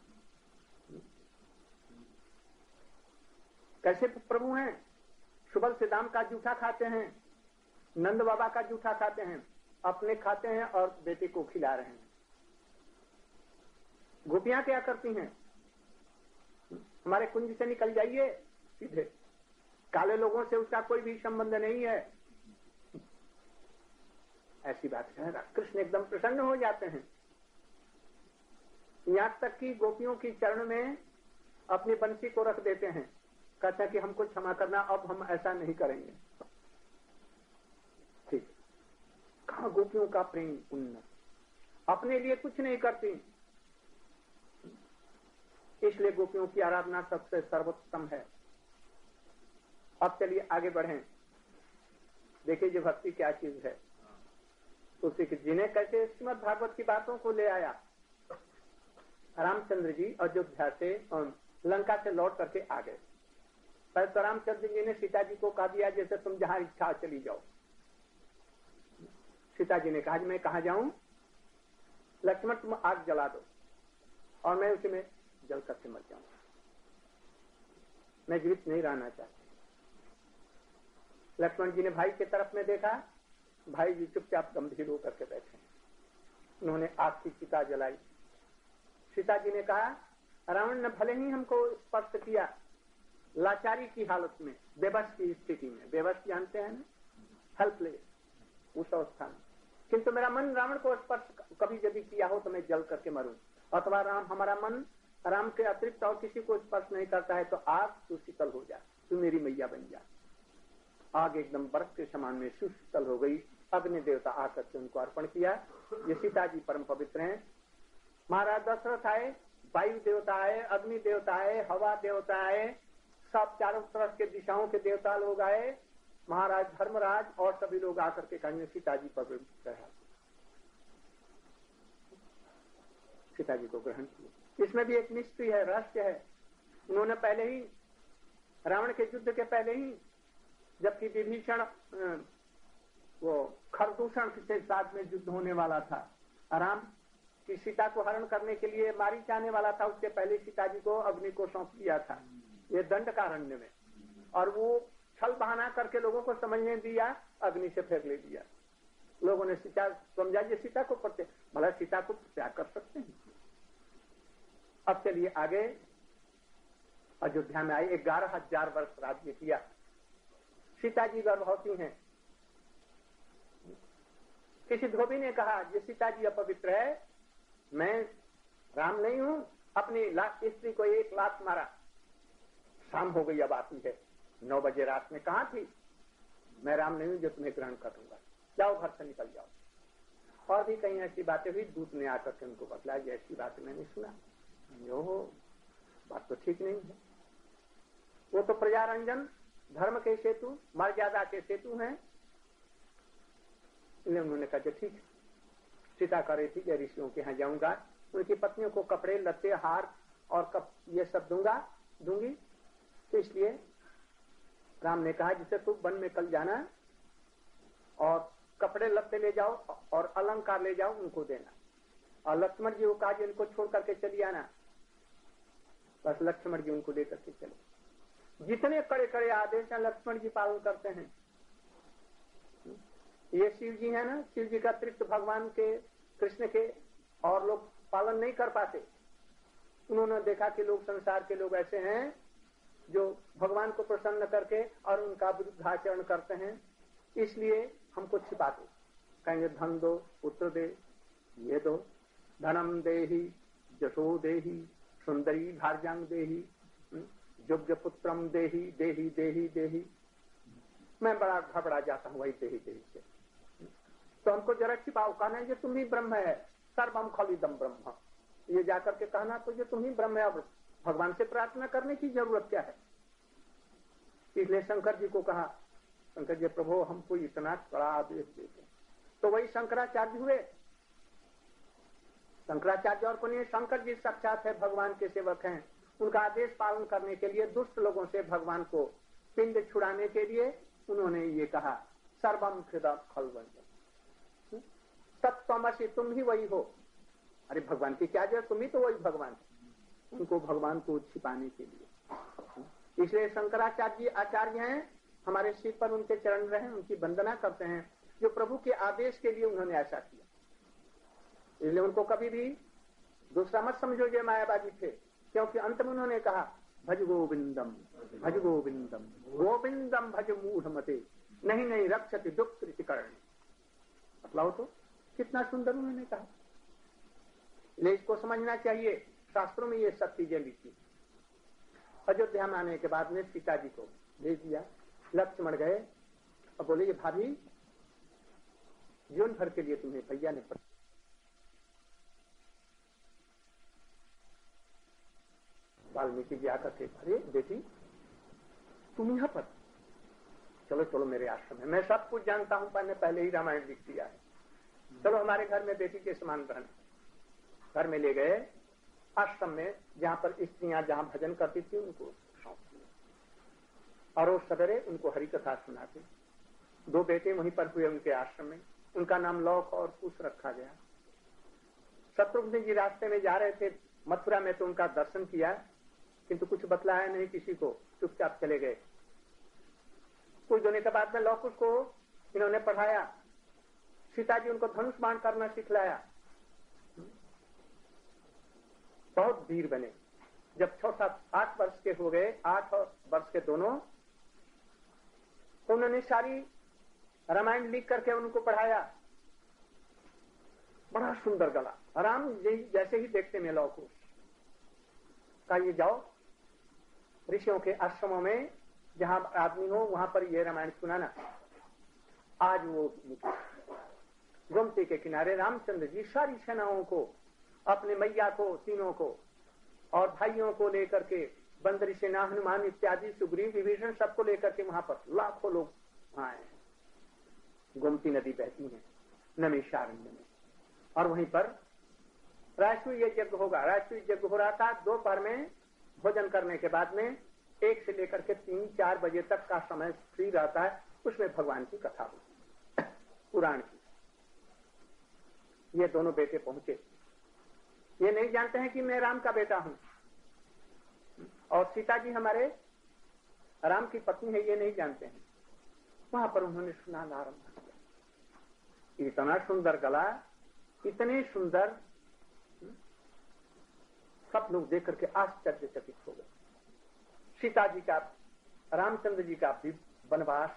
कैसे प्रभु हैं? सुबल से दाम का जूठा खाते हैं, नंद बाबा का जूठा खाते हैं, अपने खाते हैं और बेटे को खिला रहे हैं। गोपियां क्या करती हैं? हमारे कुंज से निकल जाइए सीधे, काले लोगों से उसका कोई भी संबंध नहीं है, ऐसी बात है। कृष्ण एकदम प्रसन्न हो जाते हैं। यहां तक कि गोपियों की चरण में अपनी बंसी को रख देते हैं, कहते हैं कि हमको क्षमा करना, अब हम ऐसा नहीं करेंगे। ठीक, कहां गोपियों का प्रेम पुण्य, अपने लिए कुछ नहीं करती, इसलिए गोपियों की आराधना सबसे सर्वोत्तम है। अब चलिए आगे बढ़ें, देखिए जो भक्ति क्या चीज है। तुलसी तो जिन्हें कैसे श्रीमद् भागवत की बातों को ले आया। रामचंद्र जी अयोध्या से लंका से लौट करके आ गए। पहले तो रामचंद्र जी ने सीता जी को कहा दिया जैसे तुम जहां इच्छा चली जाओ। सीता जी ने कहा मैं कहा जाऊं? लक्ष्मण तुम आग जला दो और मैं उसी में जल करके मर जाऊं, मैं जीवित नहीं रहना चाहती। लक्ष्मण जी ने भाई की तरफ में देखा, भाई जी चुपचाप गंभीर होकर के बैठे। उन्होंने आग की चिता जलाई। सीता जी ने कहा रावण ने भले ही हमको स्पर्श किया, लाचारी की हालत में, बेबस की स्थिति में, बेबस जानते हैं ना, हेल्पलेस उस अवस्था में, किंतु मेरा मन रावण को स्पर्श कभी यदि किया हो तो मैं जल करके मरूं। अथवा राम हमारा मन राम के अतिरिक्त और किसी को स्पर्श नहीं करता है तो आग तू शीतल हो जा, तू मेरी मैया बन जा। आग एकदम बर्फ के समान में सुशीतल हो गई। अग्नि देवता आकर के उनको अर्पण किया। ये सीता जी परम पवित्र हैं। महाराज दशरथ आए, वायु देवता आए, अग्नि देवता आए, हवा देवता आए, सब चारों तरफ के दिशाओं के देवता लोग आए, महाराज धर्मराज और सभी लोग आकर के कहेंगे सीता जी पवित्र है। सीता जी को ग्रहण किया। इसमें भी एक मिस्ट्री है, रहस्य है। उन्होंने पहले ही रावण के युद्ध के पहले ही, जबकि विभीषण वो खरदूषण के साथ में युद्ध होने वाला था, राम की सीता को हरण करने के लिए मारी जाने वाला था, उसके पहले सीता जी को अग्नि को सौंप दिया था, ये दंडकारण्य में। और वो छल बहाना करके लोगों को समझने दिया, अग्नि से फेंक ले दिया। लोगों ने सीता समझा ये सीता को पड़ते, भला सीता को त्याग कर सकते हैं। अब चलिए आगे, अयोध्या में आए, ग्यारह हजार वर्ष राज्य किया। सीता जी गर्भवती हैं। किसी धोबी ने कहा ये सीता जी अपवित्र है, मैं राम नहीं हूं, अपनी स्त्री को एक लात मारा। शाम हो गई, अब आती है नौ बजे रात में, कहां थी? मैं राम नहीं हूं जो तुम्हें ग्रहण करूंगा, जाओ घर से निकल जाओ। और भी कहीं ऐसी बातें हुई, दूत ने आकर के उनको बतलाया ऐसी बात मैंने सुना, यो बात तो ठीक नहीं है। वो तो प्रजारंजन धर्म के सेतु, मर्यादा के सेतु हैं। इसलिए उन्होंने कहा ठीक है, सीता कर रही थी कि ऋषियों के यहाँ जाऊंगा, उनकी पत्नियों को कपड़े लत्ते हार और कप ये सब दूंगा दूंगी। तो इसलिए राम ने कहा जिसे तू वन में कल जाना और कपड़े लत्ते ले जाओ और अलंकार ले जाओ, उनको देना। और लक्ष्मण जी को कहा इनको छोड़ करके चली आना। बस लक्ष्मण जी उनको लेकर के चले। जितने कड़े कड़े आदेश हैं लक्ष्मण जी पालन करते हैं। ये शिव जी है ना, शिव जी का अतिरिक्त भगवान के कृष्ण के और लोग पालन नहीं कर पाते। उन्होंने देखा कि लोग संसार के लोग ऐसे हैं जो भगवान को प्रसन्न करके और उनका विरुद्धाचरण करते हैं, इसलिए हमको छिपाते। कहेंगे धन दो, पुत्र दे, ये दो, धनम देहि जशो देहि सुंदरी भार्यांग देहि योग्य पुत्रम देहि देहि देहि देहि। मैं बड़ा घबरा जाता हूँ वही देहि देहि से। तो हमको जरा छिपाओ, कहना ये तुम ही ब्रह्म है, सर्वम खलिदम ब्रह्म, ये जाकर के कहना तो ये तुम ही ब्रह्म है। अब भगवान से प्रार्थना करने की जरूरत क्या है? इसलिए शंकर जी को कहा, शंकर जी प्रभु हमको इतना बड़ा आदेश देते। तो वही शंकराचार्य हुए। शंकराचार्य और कोई, शंकर जी साक्षात है भगवान के सेवक हैं। उनका आदेश पालन करने के लिए दुष्ट लोगों से भगवान को पिंड छुड़ाने के लिए उन्होंने ये कहा सर्वम हृदय खलवंजन तत्त्वमसि, तुम ही वही हो। अरे भगवान की क्या जरूरत, तुम ही तो वही भगवान। उनको भगवान को छिपाने के लिए, इसलिए शंकराचार्य जी आचार्य हैं, हमारे सिर पर उनके चरण रहे, उनकी वंदना करते हैं, जो प्रभु के आदेश के लिए उन्होंने ऐसा किया। इसलिए उनको कभी भी दूसरा मत समझो जो मायावादी थे, क्योंकि अंत में उन्होंने कहा भज गोविंदम भज गोविंदम गोविंदम भज मूढ़ मते नहीं नहीं रक्षति दुख करण। बतलाओ तो कितना सुंदर उन्होंने कहा। इसलिए इसको समझना चाहिए, शास्त्रों में ये सब चीजें लिखी। अयोध्या में आने के बाद में सीता जी को भेज दिया। लक्ष्मण गए और बोले ये भाभी जीवन भर के लिए तुम्हें भैया ने पढ़ा। वाल्मीकि जी आकर के, अरे बेटी तुम यहाँ पर, चलो चलो मेरे आश्रम में, मैं सब कुछ जानता हूँ, मैंने पहले ही रामायण लिख दिया है, चलो हमारे घर में बेटी के समान रहना। घर में ले गए, आश्रम में जहाँ पर स्त्रियां जहाँ भजन करती थी उनको सौंप दिया और रोज सवेरे उनको हरि कथा सुनाते। दो बेटे वहीं पर हुए उनके आश्रम में, उनका नाम लौक और कुश रखा गया। शत्रुघ्न जी रास्ते में जा रहे थे मथुरा में, तो उनका दर्शन किया, किंतु कुछ बतलाया नहीं किसी को, चुपचाप चले गए। कुछ दिनों के बाद में लौकुश को इन्होंने पढ़ाया, सीता जी उनको धनुष बाण करना सिखलाया। बहुत वीर बने। जब छह सात आठ वर्ष के हो गए, आठ वर्ष के दोनों, तो उन्होंने सारी रामायण लिख करके उनको पढ़ाया। बड़ा सुंदर गला, राम जैसे ही देखते में लौकुश का ये जाओ ऋषियों के आश्रमों में जहां आदमी हो वहां पर ये रामायण सुनाना। आज वो गोमती के किनारे रामचंद्र जी सारी सेनाओं को, अपने मैया को, तीनों को और भाइयों को लेकर के, बंदरी सेना, हनुमान इत्यादि, सुग्रीव, विभीषण, सबको लेकर के वहां पर लाखों लोग वहां आए। गोमती नदी बहती है नमेशारण्य में, और वहीं पर राष्ट्रीय यज्ञ होगा। राष्ट्रीय यज्ञ हो रहा था। दोपहर में भोजन करने के बाद में एक से लेकर के तीन चार बजे तक का समय फ्री रहता है, उसमें भगवान की कथा होती पुराण की। ये दोनों बेटे पहुंचे, ये नहीं जानते हैं कि मैं राम का बेटा हूं और सीता जी हमारे राम की पत्नी है, ये नहीं जानते हैं। वहां पर उन्होंने सुनाना आरंभ किया। इतना सुंदर गला, इतने सुंदर, सब लोग देख करके आश्चर्यचकित हो गए। सीता जी का, रामचंद्र जी का भी वनवास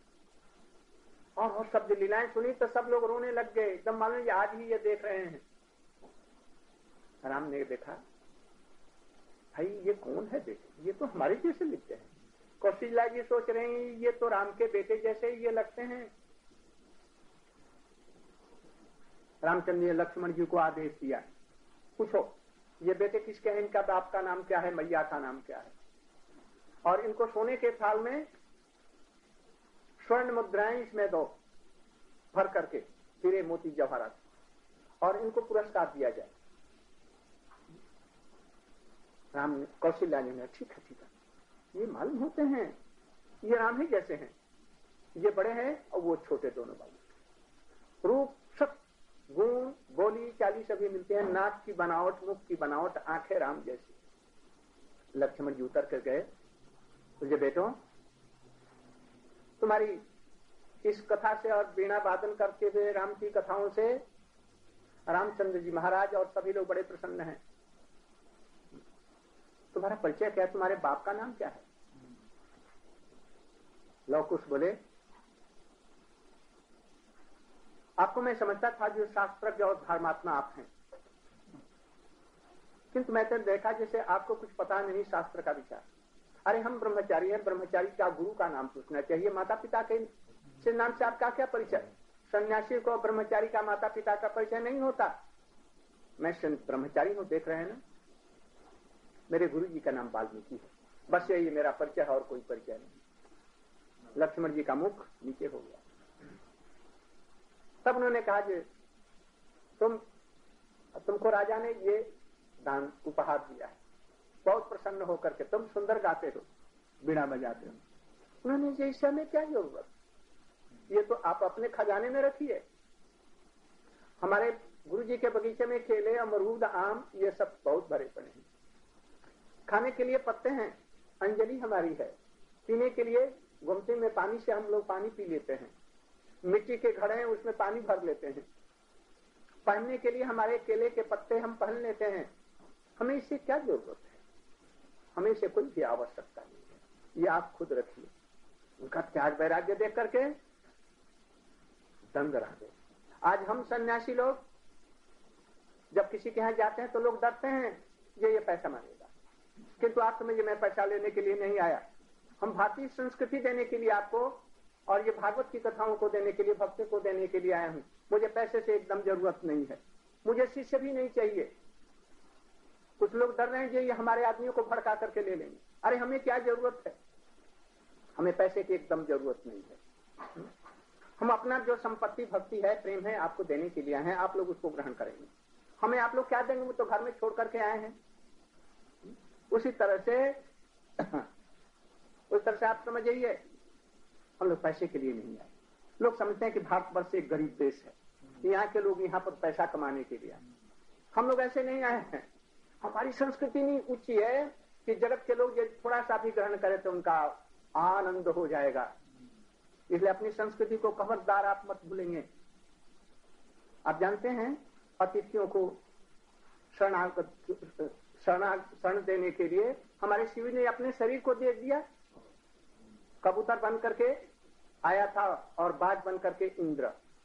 और वो शब्द लीलाएं सुनी तो सब लोग रोने लग गए, एकदम मालूम ये आज ही ये देख रहे हैं। राम ने देखा, भाई ये कौन है बेटे, ये तो हमारे जैसे लिखते हैं। कौशल्या जी सोच रहे हैं ये तो राम के बेटे जैसे ही ये लगते हैं। रामचंद्र ने लक्ष्मण जी को आदेश दिया, पूछो ये बेटे किसके हैं, इनका बाप का नाम क्या है, मैया का नाम क्या है, और इनको सोने के थाल में स्वर्ण मुद्राएं इसमें दो भर करके, हीरे मोती जवाहरात, और इनको पुरस्कार दिया जाए। राम ने, कौशल्या जी ने, ठीक है ठीक है, ये मालूम होते हैं, ये राम ही जैसे हैं, ये बड़े हैं और वो छोटे दोनों बाबू। रूप, सब गुण, बोली चाली सभी मिलते हैं, नाक की बनावट, मुख की बनावट, आंखें राम जैसी। लक्ष्मण जी उतर कर गए, तुझे बेटो तुम्हारी इस कथा से और वीणा वादन करते हुए राम की कथाओं से रामचंद्र जी महाराज और सभी लोग बड़े प्रसन्न हैं। तुम्हारा परिचय क्या है, तुम्हारे बाप का नाम क्या है? लव कुश बोले, आपको मैं समझता था जो शास्त्रज्ञ और धर्मात्मा आप हैं, किंतु मैं तो देखा जैसे आपको कुछ पता नहीं शास्त्र का विचार। अरे हम ब्रह्मचारी हैं, ब्रह्मचारी का गुरु का नाम पूछना चाहिए, माता पिता के से नाम से आपका क्या परिचय? सन्यासी को ब्रह्मचारी का माता पिता का परिचय नहीं होता। मैं ब्रह्मचारी हूँ, देख रहे हैं ना, मेरे गुरु जी का नाम वाल्मीकि है, बस यही मेरा परिचय है और कोई परिचय नहीं। लक्ष्मण जी का मुख नीचे हो गया। तब उन्होंने कहा कि तुम तुमको राजा ने ये दान उपहार दिया है, बहुत प्रसन्न होकर के तुम सुंदर गाते हो, बीड़ा बजाते हो। उन्होंने ये ईश्वर में क्या जरूरत, ये तो आप अपने खजाने में रखिए। हमारे गुरुजी के बगीचे में केले, अमरूद, आम ये सब बहुत भरे पड़े हैं, खाने के लिए पत्ते हैं, अंजलि हमारी है, पीने के लिए गोमती में पानी से हम लोग पानी पी लेते हैं, मिट्टी के घड़े हैं उसमें पानी भर लेते हैं, पहनने के लिए हमारे केले के पत्ते हम पहन लेते हैं, हमें इससे क्या जरूरत है? हमें इससे कोई भी आवश्यकता नहीं है, ये आप खुद रखिए। उनका त्याग वैराग्य देख करके दंग रह गए। आज हम सन्यासी लोग जब किसी के यहाँ जाते हैं तो लोग डरते हैं, ये ये पैसा मांगेगा, किंतु आप समझिए मैं पैसा लेने के लिए नहीं आया, हम भारतीय संस्कृति देने के लिए आपको और ये भागवत की कथाओं को देने के लिए, भक्ति को देने के लिए आया हूँ। मुझे पैसे से एकदम जरूरत नहीं है, मुझे शिष्य भी नहीं चाहिए। कुछ लोग डर रहे हैं ये हमारे आदमियों को भड़का करके ले लेंगे। अरे हमें क्या जरूरत है, हमें पैसे की एकदम जरूरत नहीं है। हम अपना जो संपत्ति, भक्ति है, प्रेम है, आपको देने के लिए आए हैं, आप लोग उसको ग्रहण करेंगे। हमें आप लोग क्या देंगे, वो तो घर में छोड़ करके आए हैं। उसी तरह से उस तरह से आप समझिए, हम लोग पैसे के लिए नहीं आए। लोग समझते हैं कि भारतवर्ष एक गरीब देश है, यहाँ के लोग यहाँ पर पैसा कमाने के लिए आए। हम लोग ऐसे नहीं आए हैं। हमारी संस्कृति नहीं ऊंची है कि जगत के लोग थोड़ा सा भी ग्रहण करें तो उनका आनंद हो जाएगा। इसलिए अपनी संस्कृति को खबरदार आप मत भूलेंगे। आप जानते हैं अतिथियों को शरणागत शरण देने के लिए हमारे शिव ने अपने शरीर को दे दिया। कबूतर बन करके आया था और बाज बन करके इंद्र।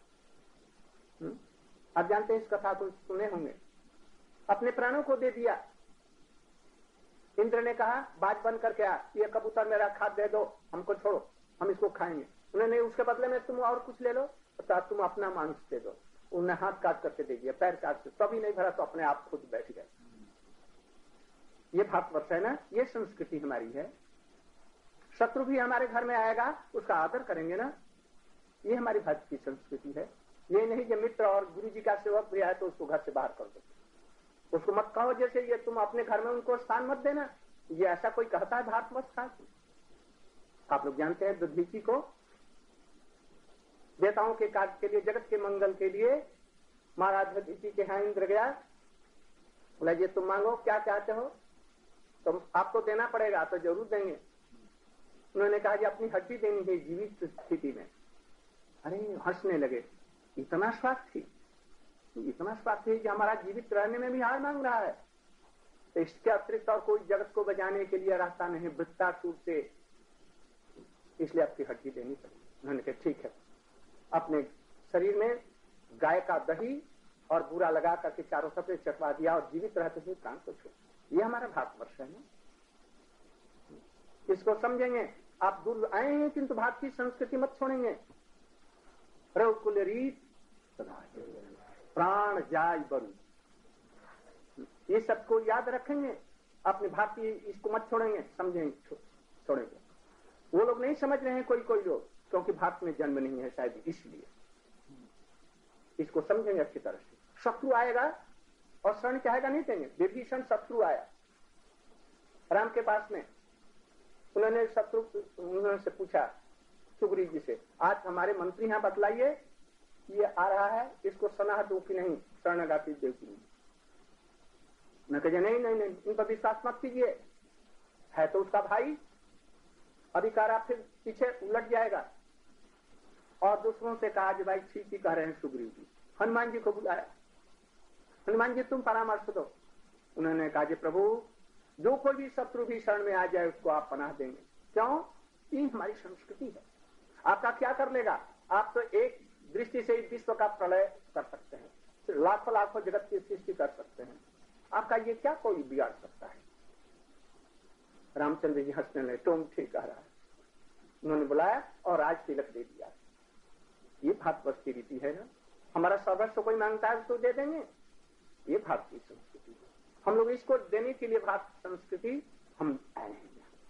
आप जानते हैं इस कथा को सुने होंगे। अपने प्राणों को दे दिया। इंद्र ने कहा बाज बन करके आ, ये कबूतर मेरा खाद दे दो, हमको छोड़ो, हम इसको खाएंगे। उन्होंने उसके बदले में तुम और कुछ ले लो, तो तुम अपना मांस दे दो। उन्हें हाथ काट करके दे दिया, पैर काट के, तभी नहीं भरा तो अपने आप खुद बैठ गए। ये भारतवर्ष है ना, ये संस्कृति हमारी है। शत्रु भी हमारे घर में आएगा, उसका आदर करेंगे ना, ये हमारी भारत की संस्कृति है। ये नहीं कि मित्र और गुरु जी का सेवक भी आए तो उसको घर से बाहर कर दो, उसको मत कहो जैसे ये तुम अपने घर में उनको स्थान मत देना। ये ऐसा कोई कहता है भारतवर्ष का? आप लोग जानते हैं दधीची को देवताओं के कार्य के लिए, जगत के मंगल के लिए महाराज दधीची के यहाँ इंद्र गया, बोला ये तुम मांगो क्या चाहते हो, तो आपको देना पड़ेगा, तो जरूर देंगे। उन्होंने कहा कि अपनी हड्डी देनी है जीवित स्थिति में। अरे हंसने लगे, इतना स्वार्थी, इतना स्वार्थी है कि हमारा जीवित रहने में भी हार मांग रहा है, तो इसके अतिरिक्त और कोई जगत को बचाने के लिए रास्ता नहीं वृत्तासुर से, इसलिए आपकी हड्डी देनी पड़ेगी। उन्होंने कहा ठीक है। अपने शरीर में गाय का दही और बुरा लगा करके चारों सफेद चटवा दिया और जीवित रहते हुए प्राण को छोड़। ये हमारा भारतवर्ष है ना, इसको समझेंगे। आप दूर आए हैं किंतु भारत की संस्कृति मत छोड़ेंगे। रघुकुल रीत प्राण जाय बरु, ये सबको याद रखेंगे। अपने भारतीय इसको मत छोड़ेंगे, समझेंगे, छोड़ेंगे। वो लोग नहीं समझ रहे हैं कोई कोई लोग, क्योंकि भारत में जन्म नहीं है शायद इसलिए। इसको समझेंगे अच्छी तरह से। शत्रु आएगा और शरण चाहेगा, नहीं देंगे। विभीषण शत्रु आया राम के पास में, उन्होंने शत्रु उन्होंने से पूछा सुग्रीव जी से, आज हमारे मंत्री यहाँ बतलाइए ये आ रहा है, इसको सलाह दो कि नहीं शरणागति देव की। मैं कहे नहीं नहीं नहीं, इन पर विश्वास मत कीजिए, है तो उसका भाई, अधिकारा फिर पीछे उलट जाएगा। और दूसरों से कहा कि भाई ठीक ही कह रहे हैं सुग्रीव जी। हनुमान जी को बुलाया, हनुमान जी तुम परामर्श दो। उन्होंने कहा कि प्रभु जो कोई भी शत्रु भी शरण में आ जाए उसको आप पनाह देंगे। क्यों? ये हमारी संस्कृति है। आपका क्या कर लेगा? आप तो एक दृष्टि से विश्व का प्रलय कर सकते हैं, लाखों लाखों जगत की सृष्टि कर सकते हैं, आपका ये क्या कोई बिगाड़ सकता है? रामचंद्र जी हंसने लगे, तुम ठीक कह रहा है। उन्होंने बुलाया और राज तिलक दे दिया। ये भारतवर्ष की रीति है ना, हमारा सर्वस्व कोई मांगता है तो दे देंगे, ये भारतीय संस्कृति है। हम लोग इसको देने के लिए भारत संस्कृति हम आए हैं।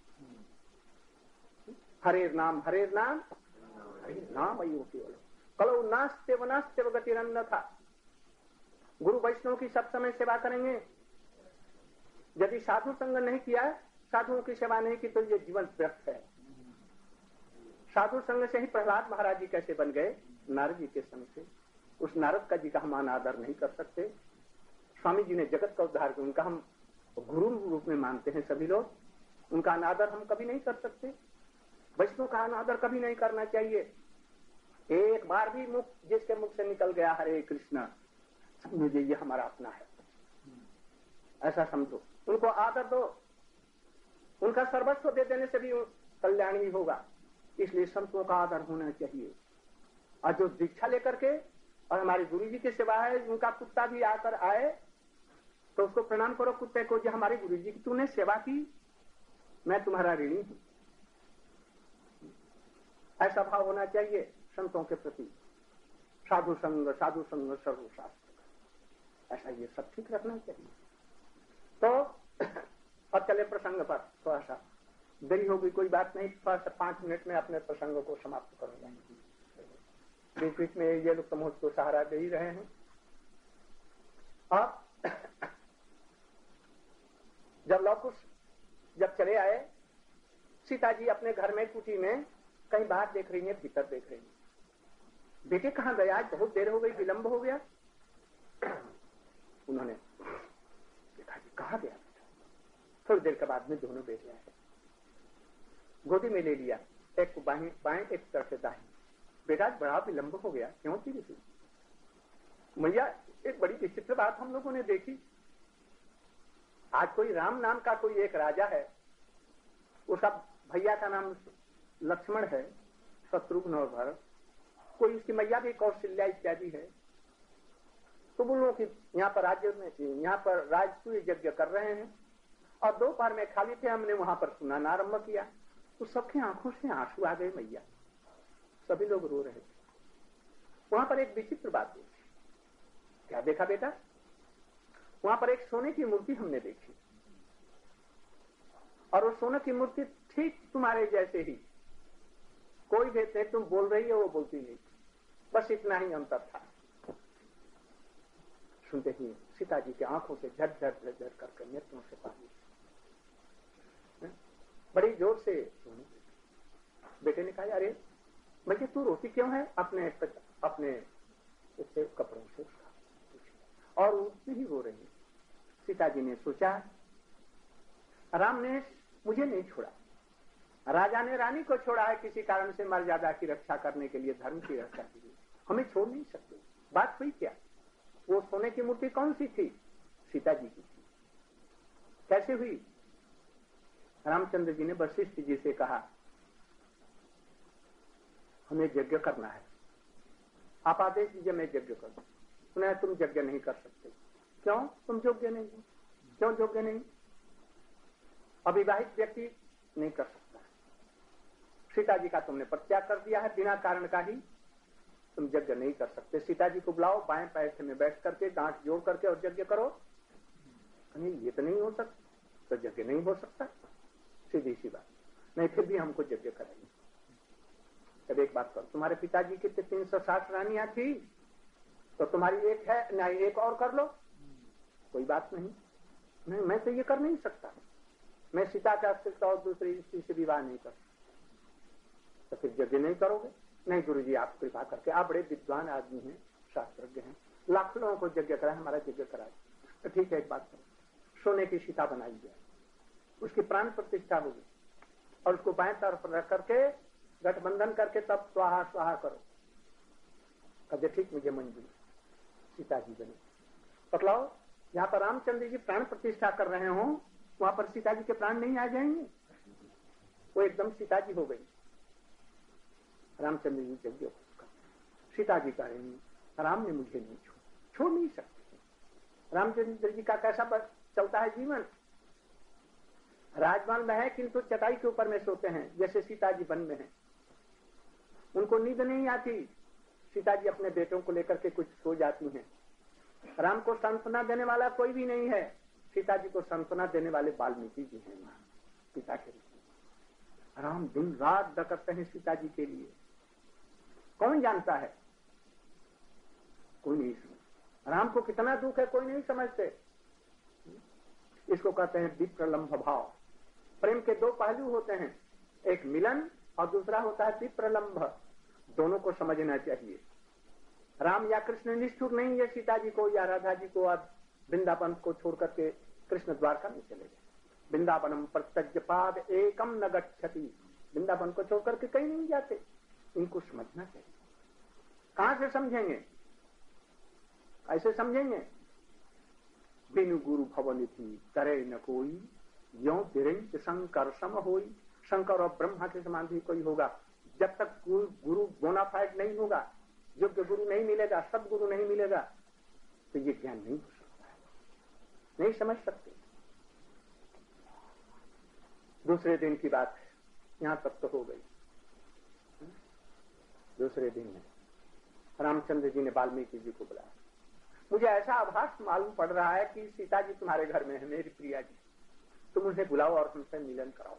हरे नाम हरे नाम हरे नाम अयो केवल कलो नास्ते वनास्ते गतिरन्न था। गुरु वैष्णव की सब समय सेवा करेंगे। यदि साधु संग नहीं किया, साधुओं की सेवा नहीं की, तो ये जीवन व्यर्थ है। साधु संग से ही प्रहलाद महाराज जी कैसे बन गए? नारद जी के संग से। उस नारद का जी का हम अनादर नहीं कर सकते। स्वामी जी ने जगत का उद्धार किया, उनका हम गुरु रूप में मानते हैं सभी लोग, उनका अनादर हम कभी नहीं कर सकते। वैष्णव का अनादर कभी नहीं करना चाहिए। एक बार भी मुख जिसके मुख से निकल गया हरे कृष्णा, मुझे ये हमारा अपना है, ऐसा समझो। उनको आदर दो, उनका सर्वस्व दे देने से भी कल्याण ही होगा। इसलिए संतों का आदर होना चाहिए। और जो दीक्षा लेकर के और हमारे गुरु जी की सेवा है, उनका कुत्ता भी आकर आए तो उसको प्रणाम करो कुत्ते को, जो हमारे गुरु जी की तूने सेवा की, मैं तुम्हारा ऋणी हूं। ऐसा भाव होना चाहिए संतों के प्रति। साधु संग साधु संग सर्वशास्त्र, ऐसा ये सब ठीक रखना चाहिए। तो अब चले प्रसंग पर। थोड़ा सा देरी होगी, कोई बात नहीं, थोड़ा सा पांच मिनट में अपने प्रसंग को समाप्त करूंगा। बीच बीच में ये लोग तो मुझको सहारा दे ही रहे हैं। अब जब लौकुश जब चले आए, सीता जी अपने घर में कुटी में कहीं बाहर देख रही है, भीतर देख रही है। बेटे कहाँ गया? आज बहुत देर हो गई, विलंब हो गया। उन्होंने देखा कि कहाँ गया बेटा। थोड़ी देर के बाद में दोनों बेटे आए, गोदी में ले लिया, एक को बाएं बाएं एक तरफ से दाएं। बेटा बड़ा विलंब हो गया, क्यों थी ऋषि? मैया एक बड़ी विचित्र बात हम लोगों ने देखी। आज कोई राम नाम का कोई एक राजा है, उसका भैया का नाम लक्ष्मण है, शत्रुघ्न और भरत, कोई उसकी मैया भी कौशल्या इत्यादि है। तो वो लोग यहाँ पर राज्य में यहाँ पर राजसूय यज्ञ कर रहे हैं और दोपहर में खाली थे, हमने वहां पर सुनाना आरंभ किया तो सबकी आंखों से आंसू आ गए। मैया सभी लोग रो रहे थे। वहां पर एक विचित्र बात देखी। क्या देखा बेटा? वहां पर एक सोने की मूर्ति हमने देखी और वो सोने की मूर्ति ठीक तुम्हारे जैसे ही, कोई भेद नहीं, तुम बोल रही हो वो बोलती नहीं, बस इतना ही अंतर था। सुनते ही सीता जी की आंखों से झट झट झट झट करके नेत्रों से पानी बड़ी जोर से सोने। बेटे ने कहा अरे भैया तू रोती क्यों है? अपने अपने उससे कपड़ों से उसका, और उसमें ही रो रही है। सीता जी ने सोचा राम ने मुझे नहीं छोड़ा, राजा ने रानी को छोड़ा है किसी कारण से मर्यादा की रक्षा करने के लिए, धर्म की रक्षा के लिए, हमें छोड़ नहीं सकते। बात हुई क्या? वो सोने की मूर्ति कौन सी थी? सीता जी की थी। कैसे हुई? रामचंद्र जी ने वशिष्ठ जी से कहा हमें यज्ञ करना है, आप आदेश दीजिए मैं यज्ञ करूं। सुना तुम यज्ञ नहीं कर सकते। क्यों? तुम योग्य नहीं हो। क्यों योग्य नहीं? अविवाहित व्यक्ति नहीं कर सकता। सीता जी का तुमने परित्याग कर दिया है, बिना कारण का ही तुम यज्ञ नहीं कर सकते। सीता जी को बुलाओ, बाएं पैर में बैठ करके गांठ जोड़ करके और यज्ञ करो। नहीं ये तो नहीं हो सकता, तो यज्ञ नहीं हो सकता, सीधी सी बात। नहीं फिर भी हमको यज्ञ कराइए। तब एक बात करो, तुम्हारे पिताजी की तीन सौ साठ रानियां थी, तो तुम्हारी एक है, नहीं एक और कर लो, कोई बात नहीं। नहीं, मैं तो ये कर नहीं सकता, मैं सीता का अस्तित्व और दूसरी स्त्री से विवाह नहीं कर। तो फिर यज्ञ नहीं करोगे? नहीं गुरु जी, आप कृपा करके, आप बड़े विद्वान आदमी हैं, शास्त्रज्ञ हैं, लाखों लोगों को यज्ञ कराए, हमारा यज्ञ कराए। तो ठीक है, एक बात करो, सोने की सीता बनाई जाए, उसकी प्राण प्रतिष्ठा होगी, और उसको बाएं तरफ रख करके गठबंधन करके तब स्वाहा स्वाहा करो। कहे ठीक, मुझे मंजूर। सीता जी बने। बतलाओ, यहाँ पर रामचंद्र जी प्राण प्रतिष्ठा कर रहे हो, वहां पर सीता जी के प्राण नहीं आ जाएंगे? वो एकदम सीता जी हो गई। रामचंद्र जी यज्ञ सीता जी कह रही, राम ने मुझे नहीं छोड़ छोड़ नहीं सकते। रामचंद्र जी का कैसा चलता है जीवन? राजमहल में है किंतु चटाई के ऊपर में सोते हैं, जैसे सीता जी वन में हैं। उनको नींद नहीं आती, सीता जी अपने बेटों को लेकर के कुछ सो जाती हैं। राम को सांत्वना देने वाला कोई भी नहीं है, सीता जी को सांत्वना देने वाले वाल्मीकि जी हैं वहां सीता के लिए। राम दिन रात डकरते हैं सीता जी के लिए। कौन जानता है? कोई नहीं समझ। राम को कितना दुख है कोई नहीं समझते। इसको कहते हैं विप्रलंभ भाव। प्रेम के दो पहलू होते हैं, एक मिलन और दूसरा होता है विप्रलंभ। दोनों को समझना चाहिए। राम या कृष्ण निष्ठुर नहीं है सीता जी को या राधा जी को, अब वृंदावन को छोड़ करके कृष्ण द्वारका में चले गए। वृंदावनम प्रत्यज्य पाद एकम न गच्छति। वृंदावन को छोड़ करके कहीं नहीं जाते। इनको समझना चाहिए। कहां से समझेंगे? ऐसे समझेंगे, बिनु गुरु भवन थी करे न कोई, यो विरंच शंकर सम होई। शंकर और ब्रह्मा के समान भी कोई होगा। जब तक गुरु, गुरु बोनाफाइड नहीं होगा, योग्य गुरु नहीं मिलेगा, सदगुरु नहीं मिलेगा, तो ये ज्ञान नहीं हो सकता है, नहीं समझ सकते। दूसरे दिन की बात है, यहां तक तो हो गई। दूसरे दिन में रामचंद्र जी ने वाल्मीकि जी को बुलाया। मुझे ऐसा आभास मालूम पड़ रहा है कि सीता जी तुम्हारे घर में है, मेरी प्रिया जी, तुम उन्हें बुलाओ और हमसे मिलन कराओ।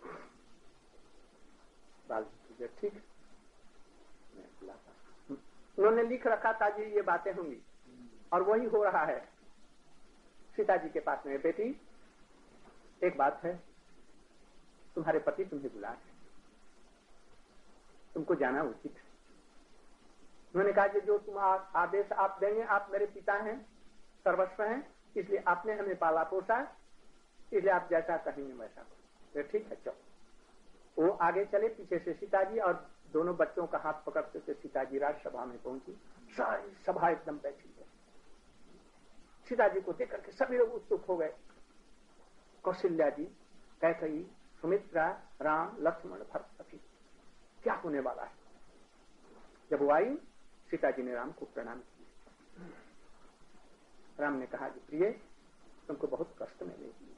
वाल्मीकि जी ठीक है, मैं बुलाता। उन्होंने लिख रखा था जी ये बातें होंगी, और वही हो रहा है। सीता जी के पास में, बेटी एक बात है, तुम्हारे पति तुम्हें बुला रहे, तुमको जाना उचित है। उन्होंने कहा कि जो तुम आदेश आप देंगे, आप मेरे पिता हैं, सर्वस्व हैं, इसलिए आपने हमें पाला पोसा, इसलिए आप जैसा कहेंगे वैसा करो। ठीक है, चलो। वो आगे चले, पीछे से सीता जी, और दोनों बच्चों का हाथ पकड़ते थे सीता जी राजसभा में पहुंची। सारी सभा एकदम बैठी है। सीता जी को देख करके सभी लोग उत्सुक हो गए। कौशल्या जी, कैकेयी, सुमित्रा, राम, लक्ष्मण, भरत, सखी, क्या होने वाला है? जब वो आई, सीता जी ने राम को प्रणाम किया। राम ने कहा कि प्रिय, तुमको बहुत कष्ट में ले दिया,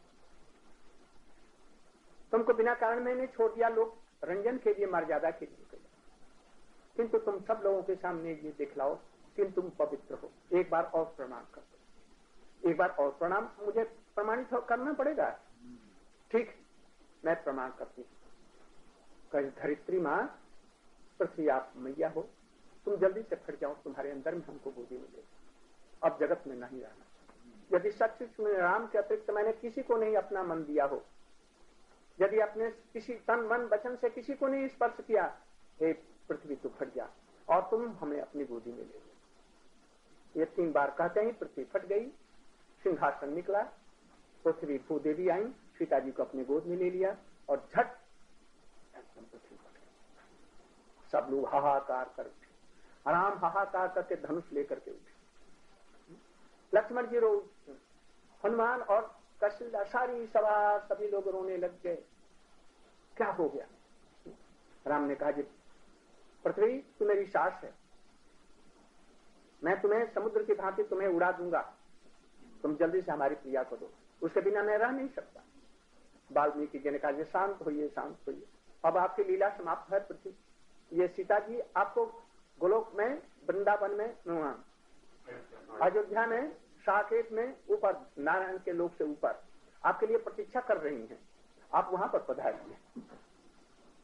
तुमको बिना कारण मैंने छोड़ दिया, लोग रंजन के लिए, मर्यादा के लिए किया, किंतु तुम सब लोगों के सामने ये दिखलाओ कि तुम पवित्र हो। एक बार और प्रणाम कर दो, एक बार और प्रणाम मुझे प्रमाणित करना पड़ेगा। ठीक, मैं प्रमाण करती हूँ। कहीं धरित्री माँ, पृथ्वी आप मैया हो, तुम जल्दी से फट जाओ, तुम्हारे अंदर में हमको गोदी मिले, अब जगत में नहीं रहना। यदि सच में राम के अतिरिक्त मैंने किसी को नहीं अपना मन दिया हो, यदि अपने किसी तन मन वचन से किसी को नहीं स्पर्श किया, हे पृथ्वी तू फट जा और तुम हमें अपनी गोदी में ले लो। ये तीन बार कहते ही पृथ्वी फट गई, सिंहासन निकला, पृथ्वी भूदेवी आई, सीता जी को अपनी गोद में ले लिया और झट एकदम पृथ्वी फट गई। सब लोग हाहाकार कर उठे, राम हाहाकार करके धनुष लेकर के उठे, लक्ष्मण जी रो, हनुमान और कौशल्या, सारी सभा, सभी लोग रोने लग गए। क्या हो गया? राम ने कहा, जी पृथ्वी तू मेरी सास है, मैं तुम्हें समुद्र की भांति तुम्हें उड़ा दूंगा, तुम जल्दी से हमारी प्रिया को दो, उसके बिना मैं रह नहीं सकता। वाल्मीकि जी ने कहा, जी शांत होइए, शांत होइए, अब आपकी लीला समाप्त है पृथ्वी। ये सीता जी आपको गोलोक में, वृंदावन में, अयोध्या में, साकेत में, ऊपर नारायण के लोक से ऊपर आपके लिए प्रतीक्षा कर रही हैं, आप वहां पर पधारिए।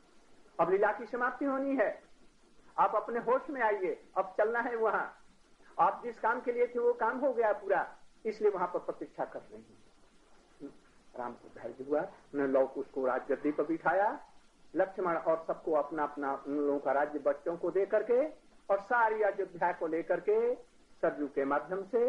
अब लीला की समाप्ति होनी है, आप अपने होश में आइए, अब चलना है वहां। आप जिस काम के लिए थे वो काम हो गया पूरा, इसलिए वहां पर प्रतीक्षा कर रही हैं। राम को धैर्य हुआ, उन्होंने लौ को उसको राजगद्दी पर बिठाया, लक्ष्मण और सबको अपना अपना उन लोगों का राज्य बच्चों को दे करके और सारी अयोध्या को लेकर के सरयू के माध्यम से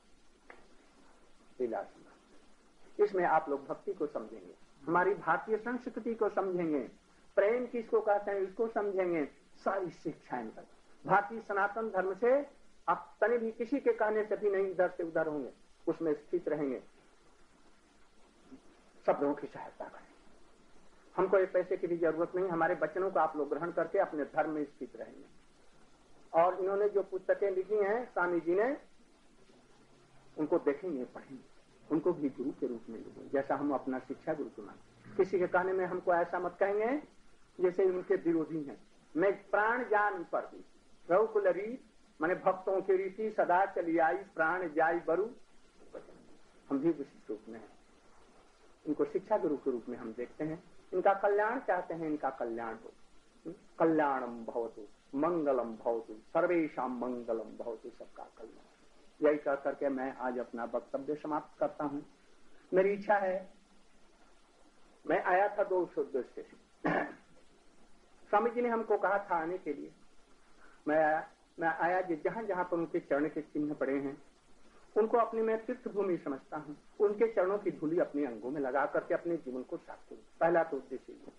लीला। इसमें आप लोग भक्ति को समझेंगे, हमारी भारतीय संस्कृति को समझेंगे, प्रेम किसको कहते हैं इसको समझेंगे, सारी शिक्षाएं कर भारतीय सनातन धर्म से आप तने भी किसी के कहने से भी नहीं इधर से उधर होंगे, उसमें स्थित रहेंगे, सब लोगों की सहायता करें। हमको एक पैसे की भी जरूरत नहीं, हमारे वचनों को आप लोग ग्रहण करके अपने धर्म में स्थित रहेंगे। और इन्होंने जो पुस्तकें लिखी हैं स्वामी जी ने, उनको देखेंगे, पढ़ेंगे, उनको भी गुरु के रूप में लेंगे, जैसा हम अपना शिक्षा गुरु को मानते। किसी के कहने में हमको ऐसा मत कहेंगे जैसे उनके विरोधी हैं। मैं प्राण जान पर भी रघुकुल रीत माने भक्तों की रीति सदा चली आई, प्राण जाई बरु, हम भी उसी रूप में हैं। इनको शिक्षा गुरु के रूप में हम देखते हैं, इनका कल्याण चाहते हैं, इनका कल्याण हो, कल्याणम भवतु मंगलम भवतु सर्वेशाम मंगलम भवतु, सबका कल्याण। यही कह करके मैं आज अपना वक्तव्य समाप्त करता हूँ। मेरी इच्छा है, मैं आया था दो उद्देश्य से, स्वामी जी ने हमको कहा था आने के लिए, मैं आया मैं आया जहां जहां पर उनके चरण के चिन्ह पड़े हैं उनको अपनी मैं तीर्थ भूमि समझता हूँ, उनके चरणों की धूली अपने अंगों में लगा करके अपने जीवन को साफ करूं, पहला तो उद्देश्य है।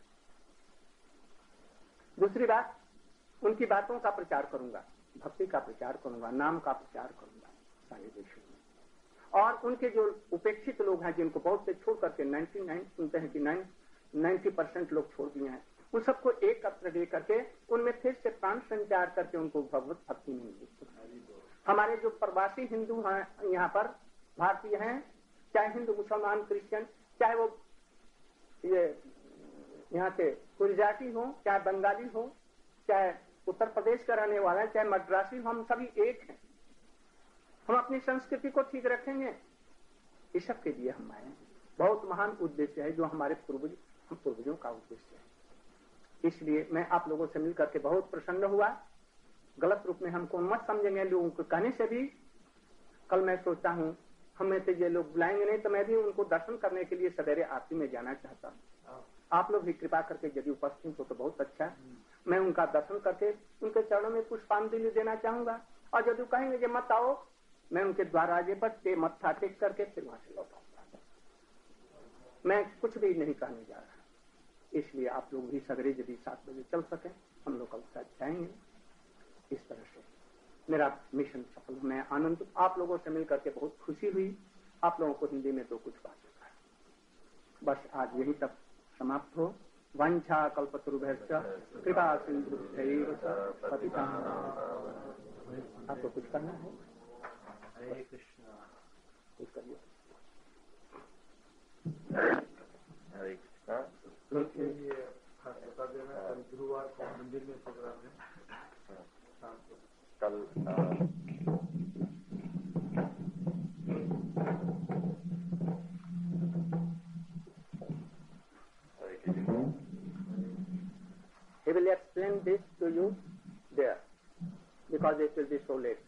दूसरी बात, उनकी बातों का प्रचार करूंगा, भक्ति का प्रचार करूंगा, नाम का प्रचार करूंगा सारे देशों में। और उनके जो उपेक्षित लोग हैं जिनको बहुत से छोड़ करके नाइन्टी नाइन सुनते हैं कि नाइन्टी परसेंट लोग छोड़ दिए हैं, उन सबको एकत्र दे करके उनमें फिर से प्राण संचार करके उनको भगवत भक्ति मिलेगी। हमारे जो प्रवासी हिंदू हैं यहाँ पर, भारतीय हैं, चाहे हिंदू मुसलमान क्रिश्चियन, चाहे वो ये यहाँ से गुजराती हो, चाहे बंगाली हो, चाहे उत्तर प्रदेश का रहने वाला है, चाहे मद्रासी हो, हम सभी एक हैं। हम अपनी संस्कृति को ठीक रखेंगे, इस सब के लिए हम आए हैं। बहुत महान उद्देश्य है जो हमारे पूर्वज हम पूर्वजों का उद्देश्य है। इसलिए मैं आप लोगों से मिलकर के बहुत प्रसन्न हुआ। गलत रूप में हमको मत समझेंगे लोगों को कहने से भी। कल मैं सोचता हूँ हमें से ये लोग बुलाएंगे नहीं तो मैं भी उनको दर्शन करने के लिए सवेरे आरती में जाना चाहता हूँ। आप लोग भी कृपा करके यदि उपस्थित हो तो बहुत अच्छा है। मैं उनका दर्शन करके उनके चरणों में पुष्पांजलि देना चाहूंगा, और यदि कहेंगे कि मत आओ, मैं उनके द्वाराजे पर ते मत्था टेक करके फिर वहां से लौटाऊंगा। मैं कुछ भी नहीं कहने जा रहा, इसलिए आप लोग भी सवेरे यदि सात बजे चल सके, हम लोग कल साथ जाएंगे। इस तरह से मेरा मिशन सफल। मैं आनंद, आप लोगों से मिलकर के बहुत खुशी हुई। आप लोगों को हिंदी में तो कुछ बातें कहा, बस आज यही तक समाप्त हो। वंशा कल्पतरुभ्यश्च कृपा सिंधुभ्यैव पतितानां। आपको कुछ करना है? हरे कृष्णा। कुछ करिए। हरे कृष्णा। बता देना कल गुरुवार को मंदिर में प्रोग्राम है। कल He will explain this to you there because it will be so late.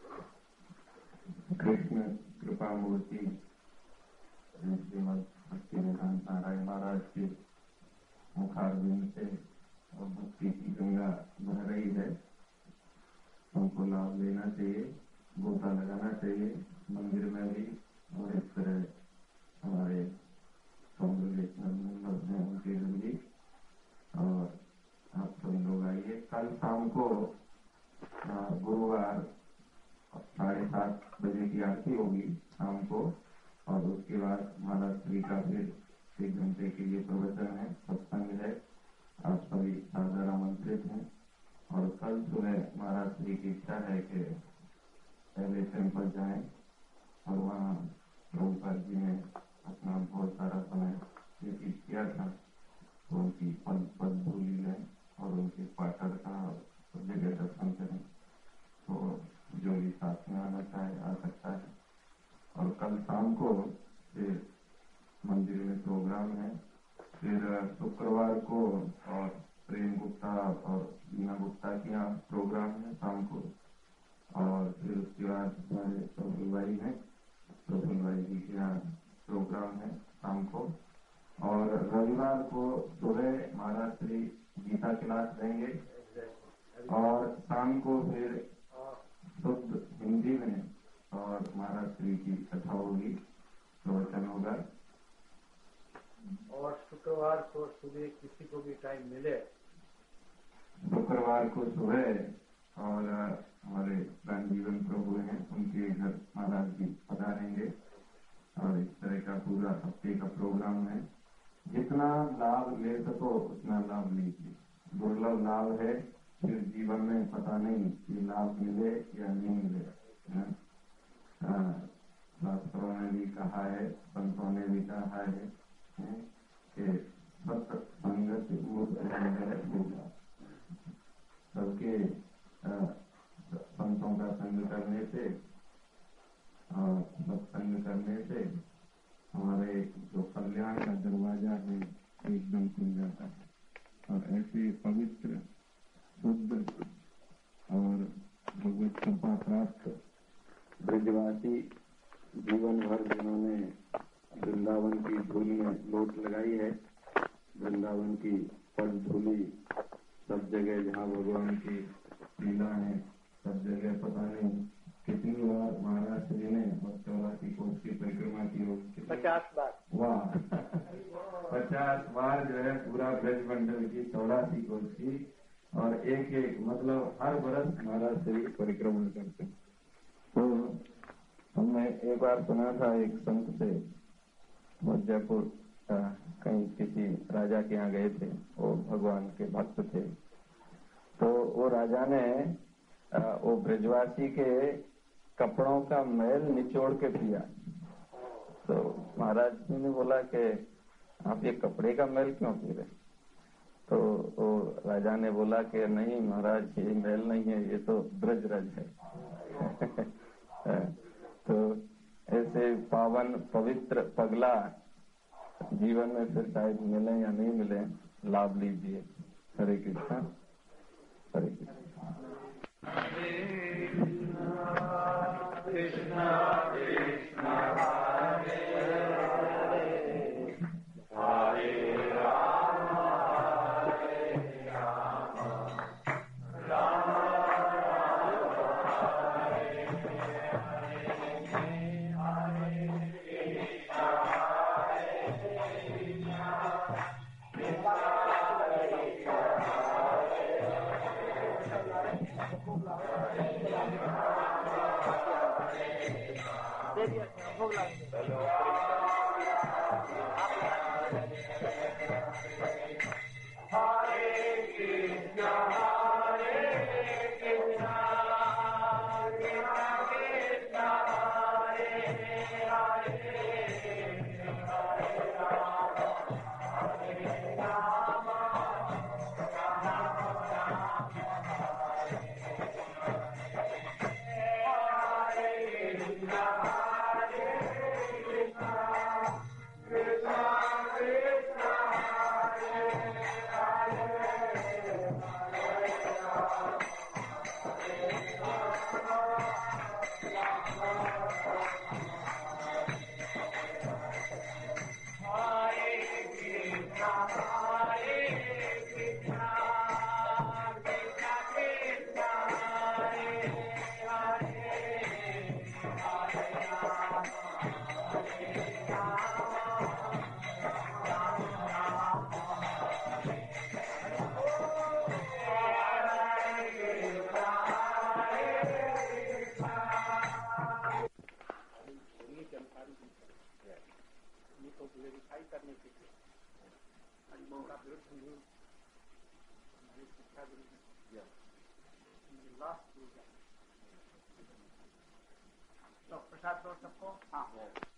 Krishna कृपा मूर्ति श्रीमद भक्तिवेदांत नारायण महाराज के मुखारविंद से और भक्ति की गंगा बह रही है। हमको लाभ लेना चाहिए, गोता लगाना चाहिए मंदिर में भी, और इस तरह हमारे कांग्रेगेशनल मेंबर्स हैं उनके लिए भी। और आप सभी लोग आइए। कल शाम को गुरुवार साढ़े सात बजे की आरती होगी शाम को, और उसके बाद महाराज श्री का फिर एक घंटे के लिए प्रवचन है, सत्संग है। आप सभी सादर आमंत्रित हैं। और कल सुबह महाराज श्री की इच्छा है कि पहले टेम्पल जाएं और वहाँ प्रभुपाद जी ने अपना बहुत सारा समय व्यतीत किया था, तो उनकी पद पद भूली लें और उनके पाठक का जगह दर्शन करें। तो जो भी साथ में आना चाहे आ सकता है। और कल शाम को फिर मंदिर में प्रोग्राम है। फिर शुक्रवार को और प्रेम गुप्ता और बीना गुप्ता के यहाँ प्रोग्राम है शाम को। और फिर उसके बाद हमारे प्रफुल्लभाई हैं, प्रफुल्लभाई जी के यहाँ प्रोग्राम है शाम को। और रविवार को सुबह महाराज श्री गीता क्लास देंगे और शाम को फिर शुद्ध हिंदी में और महाराज श्री की कथा होगी, प्रवचन होगा। और शुक्रवार को सुबह किसी को भी टाइम मिले, शुक्रवार को सुबह और हमारे प्राण जीवन प्रभु हैं, उनके घर महाराज जी पधारेंगे और इस तरह का पूरा हफ्ते का प्रोग्राम है। जितना लाभ ले सको उतना लाभ लीजिए। दुर्लभ लाभ है, फिर जीवन में पता नहीं कि लाभ मिले या नहीं मिले। शास्त्रों ने भी कहा है, संतों ने भी कहा है कि सत्संग होगा। सबके संतों का संग करने से और सत्संग करने से हमारे जो कल्याण का दरवाजा है एकदम खुल जाता है। और ऐसे पवित्र, शुद्ध और भगवत कृपा प्राप्त ब्रजवासी जीवन भर जिन्होंने वृंदावन की धूल में लोट लगाई है, वृंदावन की पग धूली सब जगह जहाँ भगवान की लीला है, सब जगह पता नहीं कितनी बार महाराज श्री ने और चौरासी कोस की परिक्रमा की होगी। पचास बार। वाह पचास बार जो है पूरा ब्रज मंडल की चौरासी कोस की, और एक एक मतलब हर बरस महाराज श्री परिक्रमण करते हैं। तो हमने एक बार सुना था एक संत से, वो जयपुर कहीं किसी राजा के यहाँ गए थे, वो भगवान के भक्त थे। तो वो राजा ने वो ब्रजवासी के कपड़ों का मैल निचोड़ के पिया। तो महाराज जी ने बोला कि आप ये कपड़े का मैल क्यों पी रहे? तो वो राजा ने बोला कि नहीं महाराज, ये मैल नहीं है, ये तो ब्रज रज है। तो ऐसे पावन पवित्र पगला जीवन में फिर शायद मिले या नहीं मिले, लाभ लीजिए। हरे कृष्णा, हरे कृष्णा। कृष्णा कृष्णा हरे हरे, हरे राम हरे राम, राम हरे हरे, वेरीफाई करने के लिए अनुभव का विरुद्ध शिक्षा लास्ट प्रसाद दो सबको। हाँ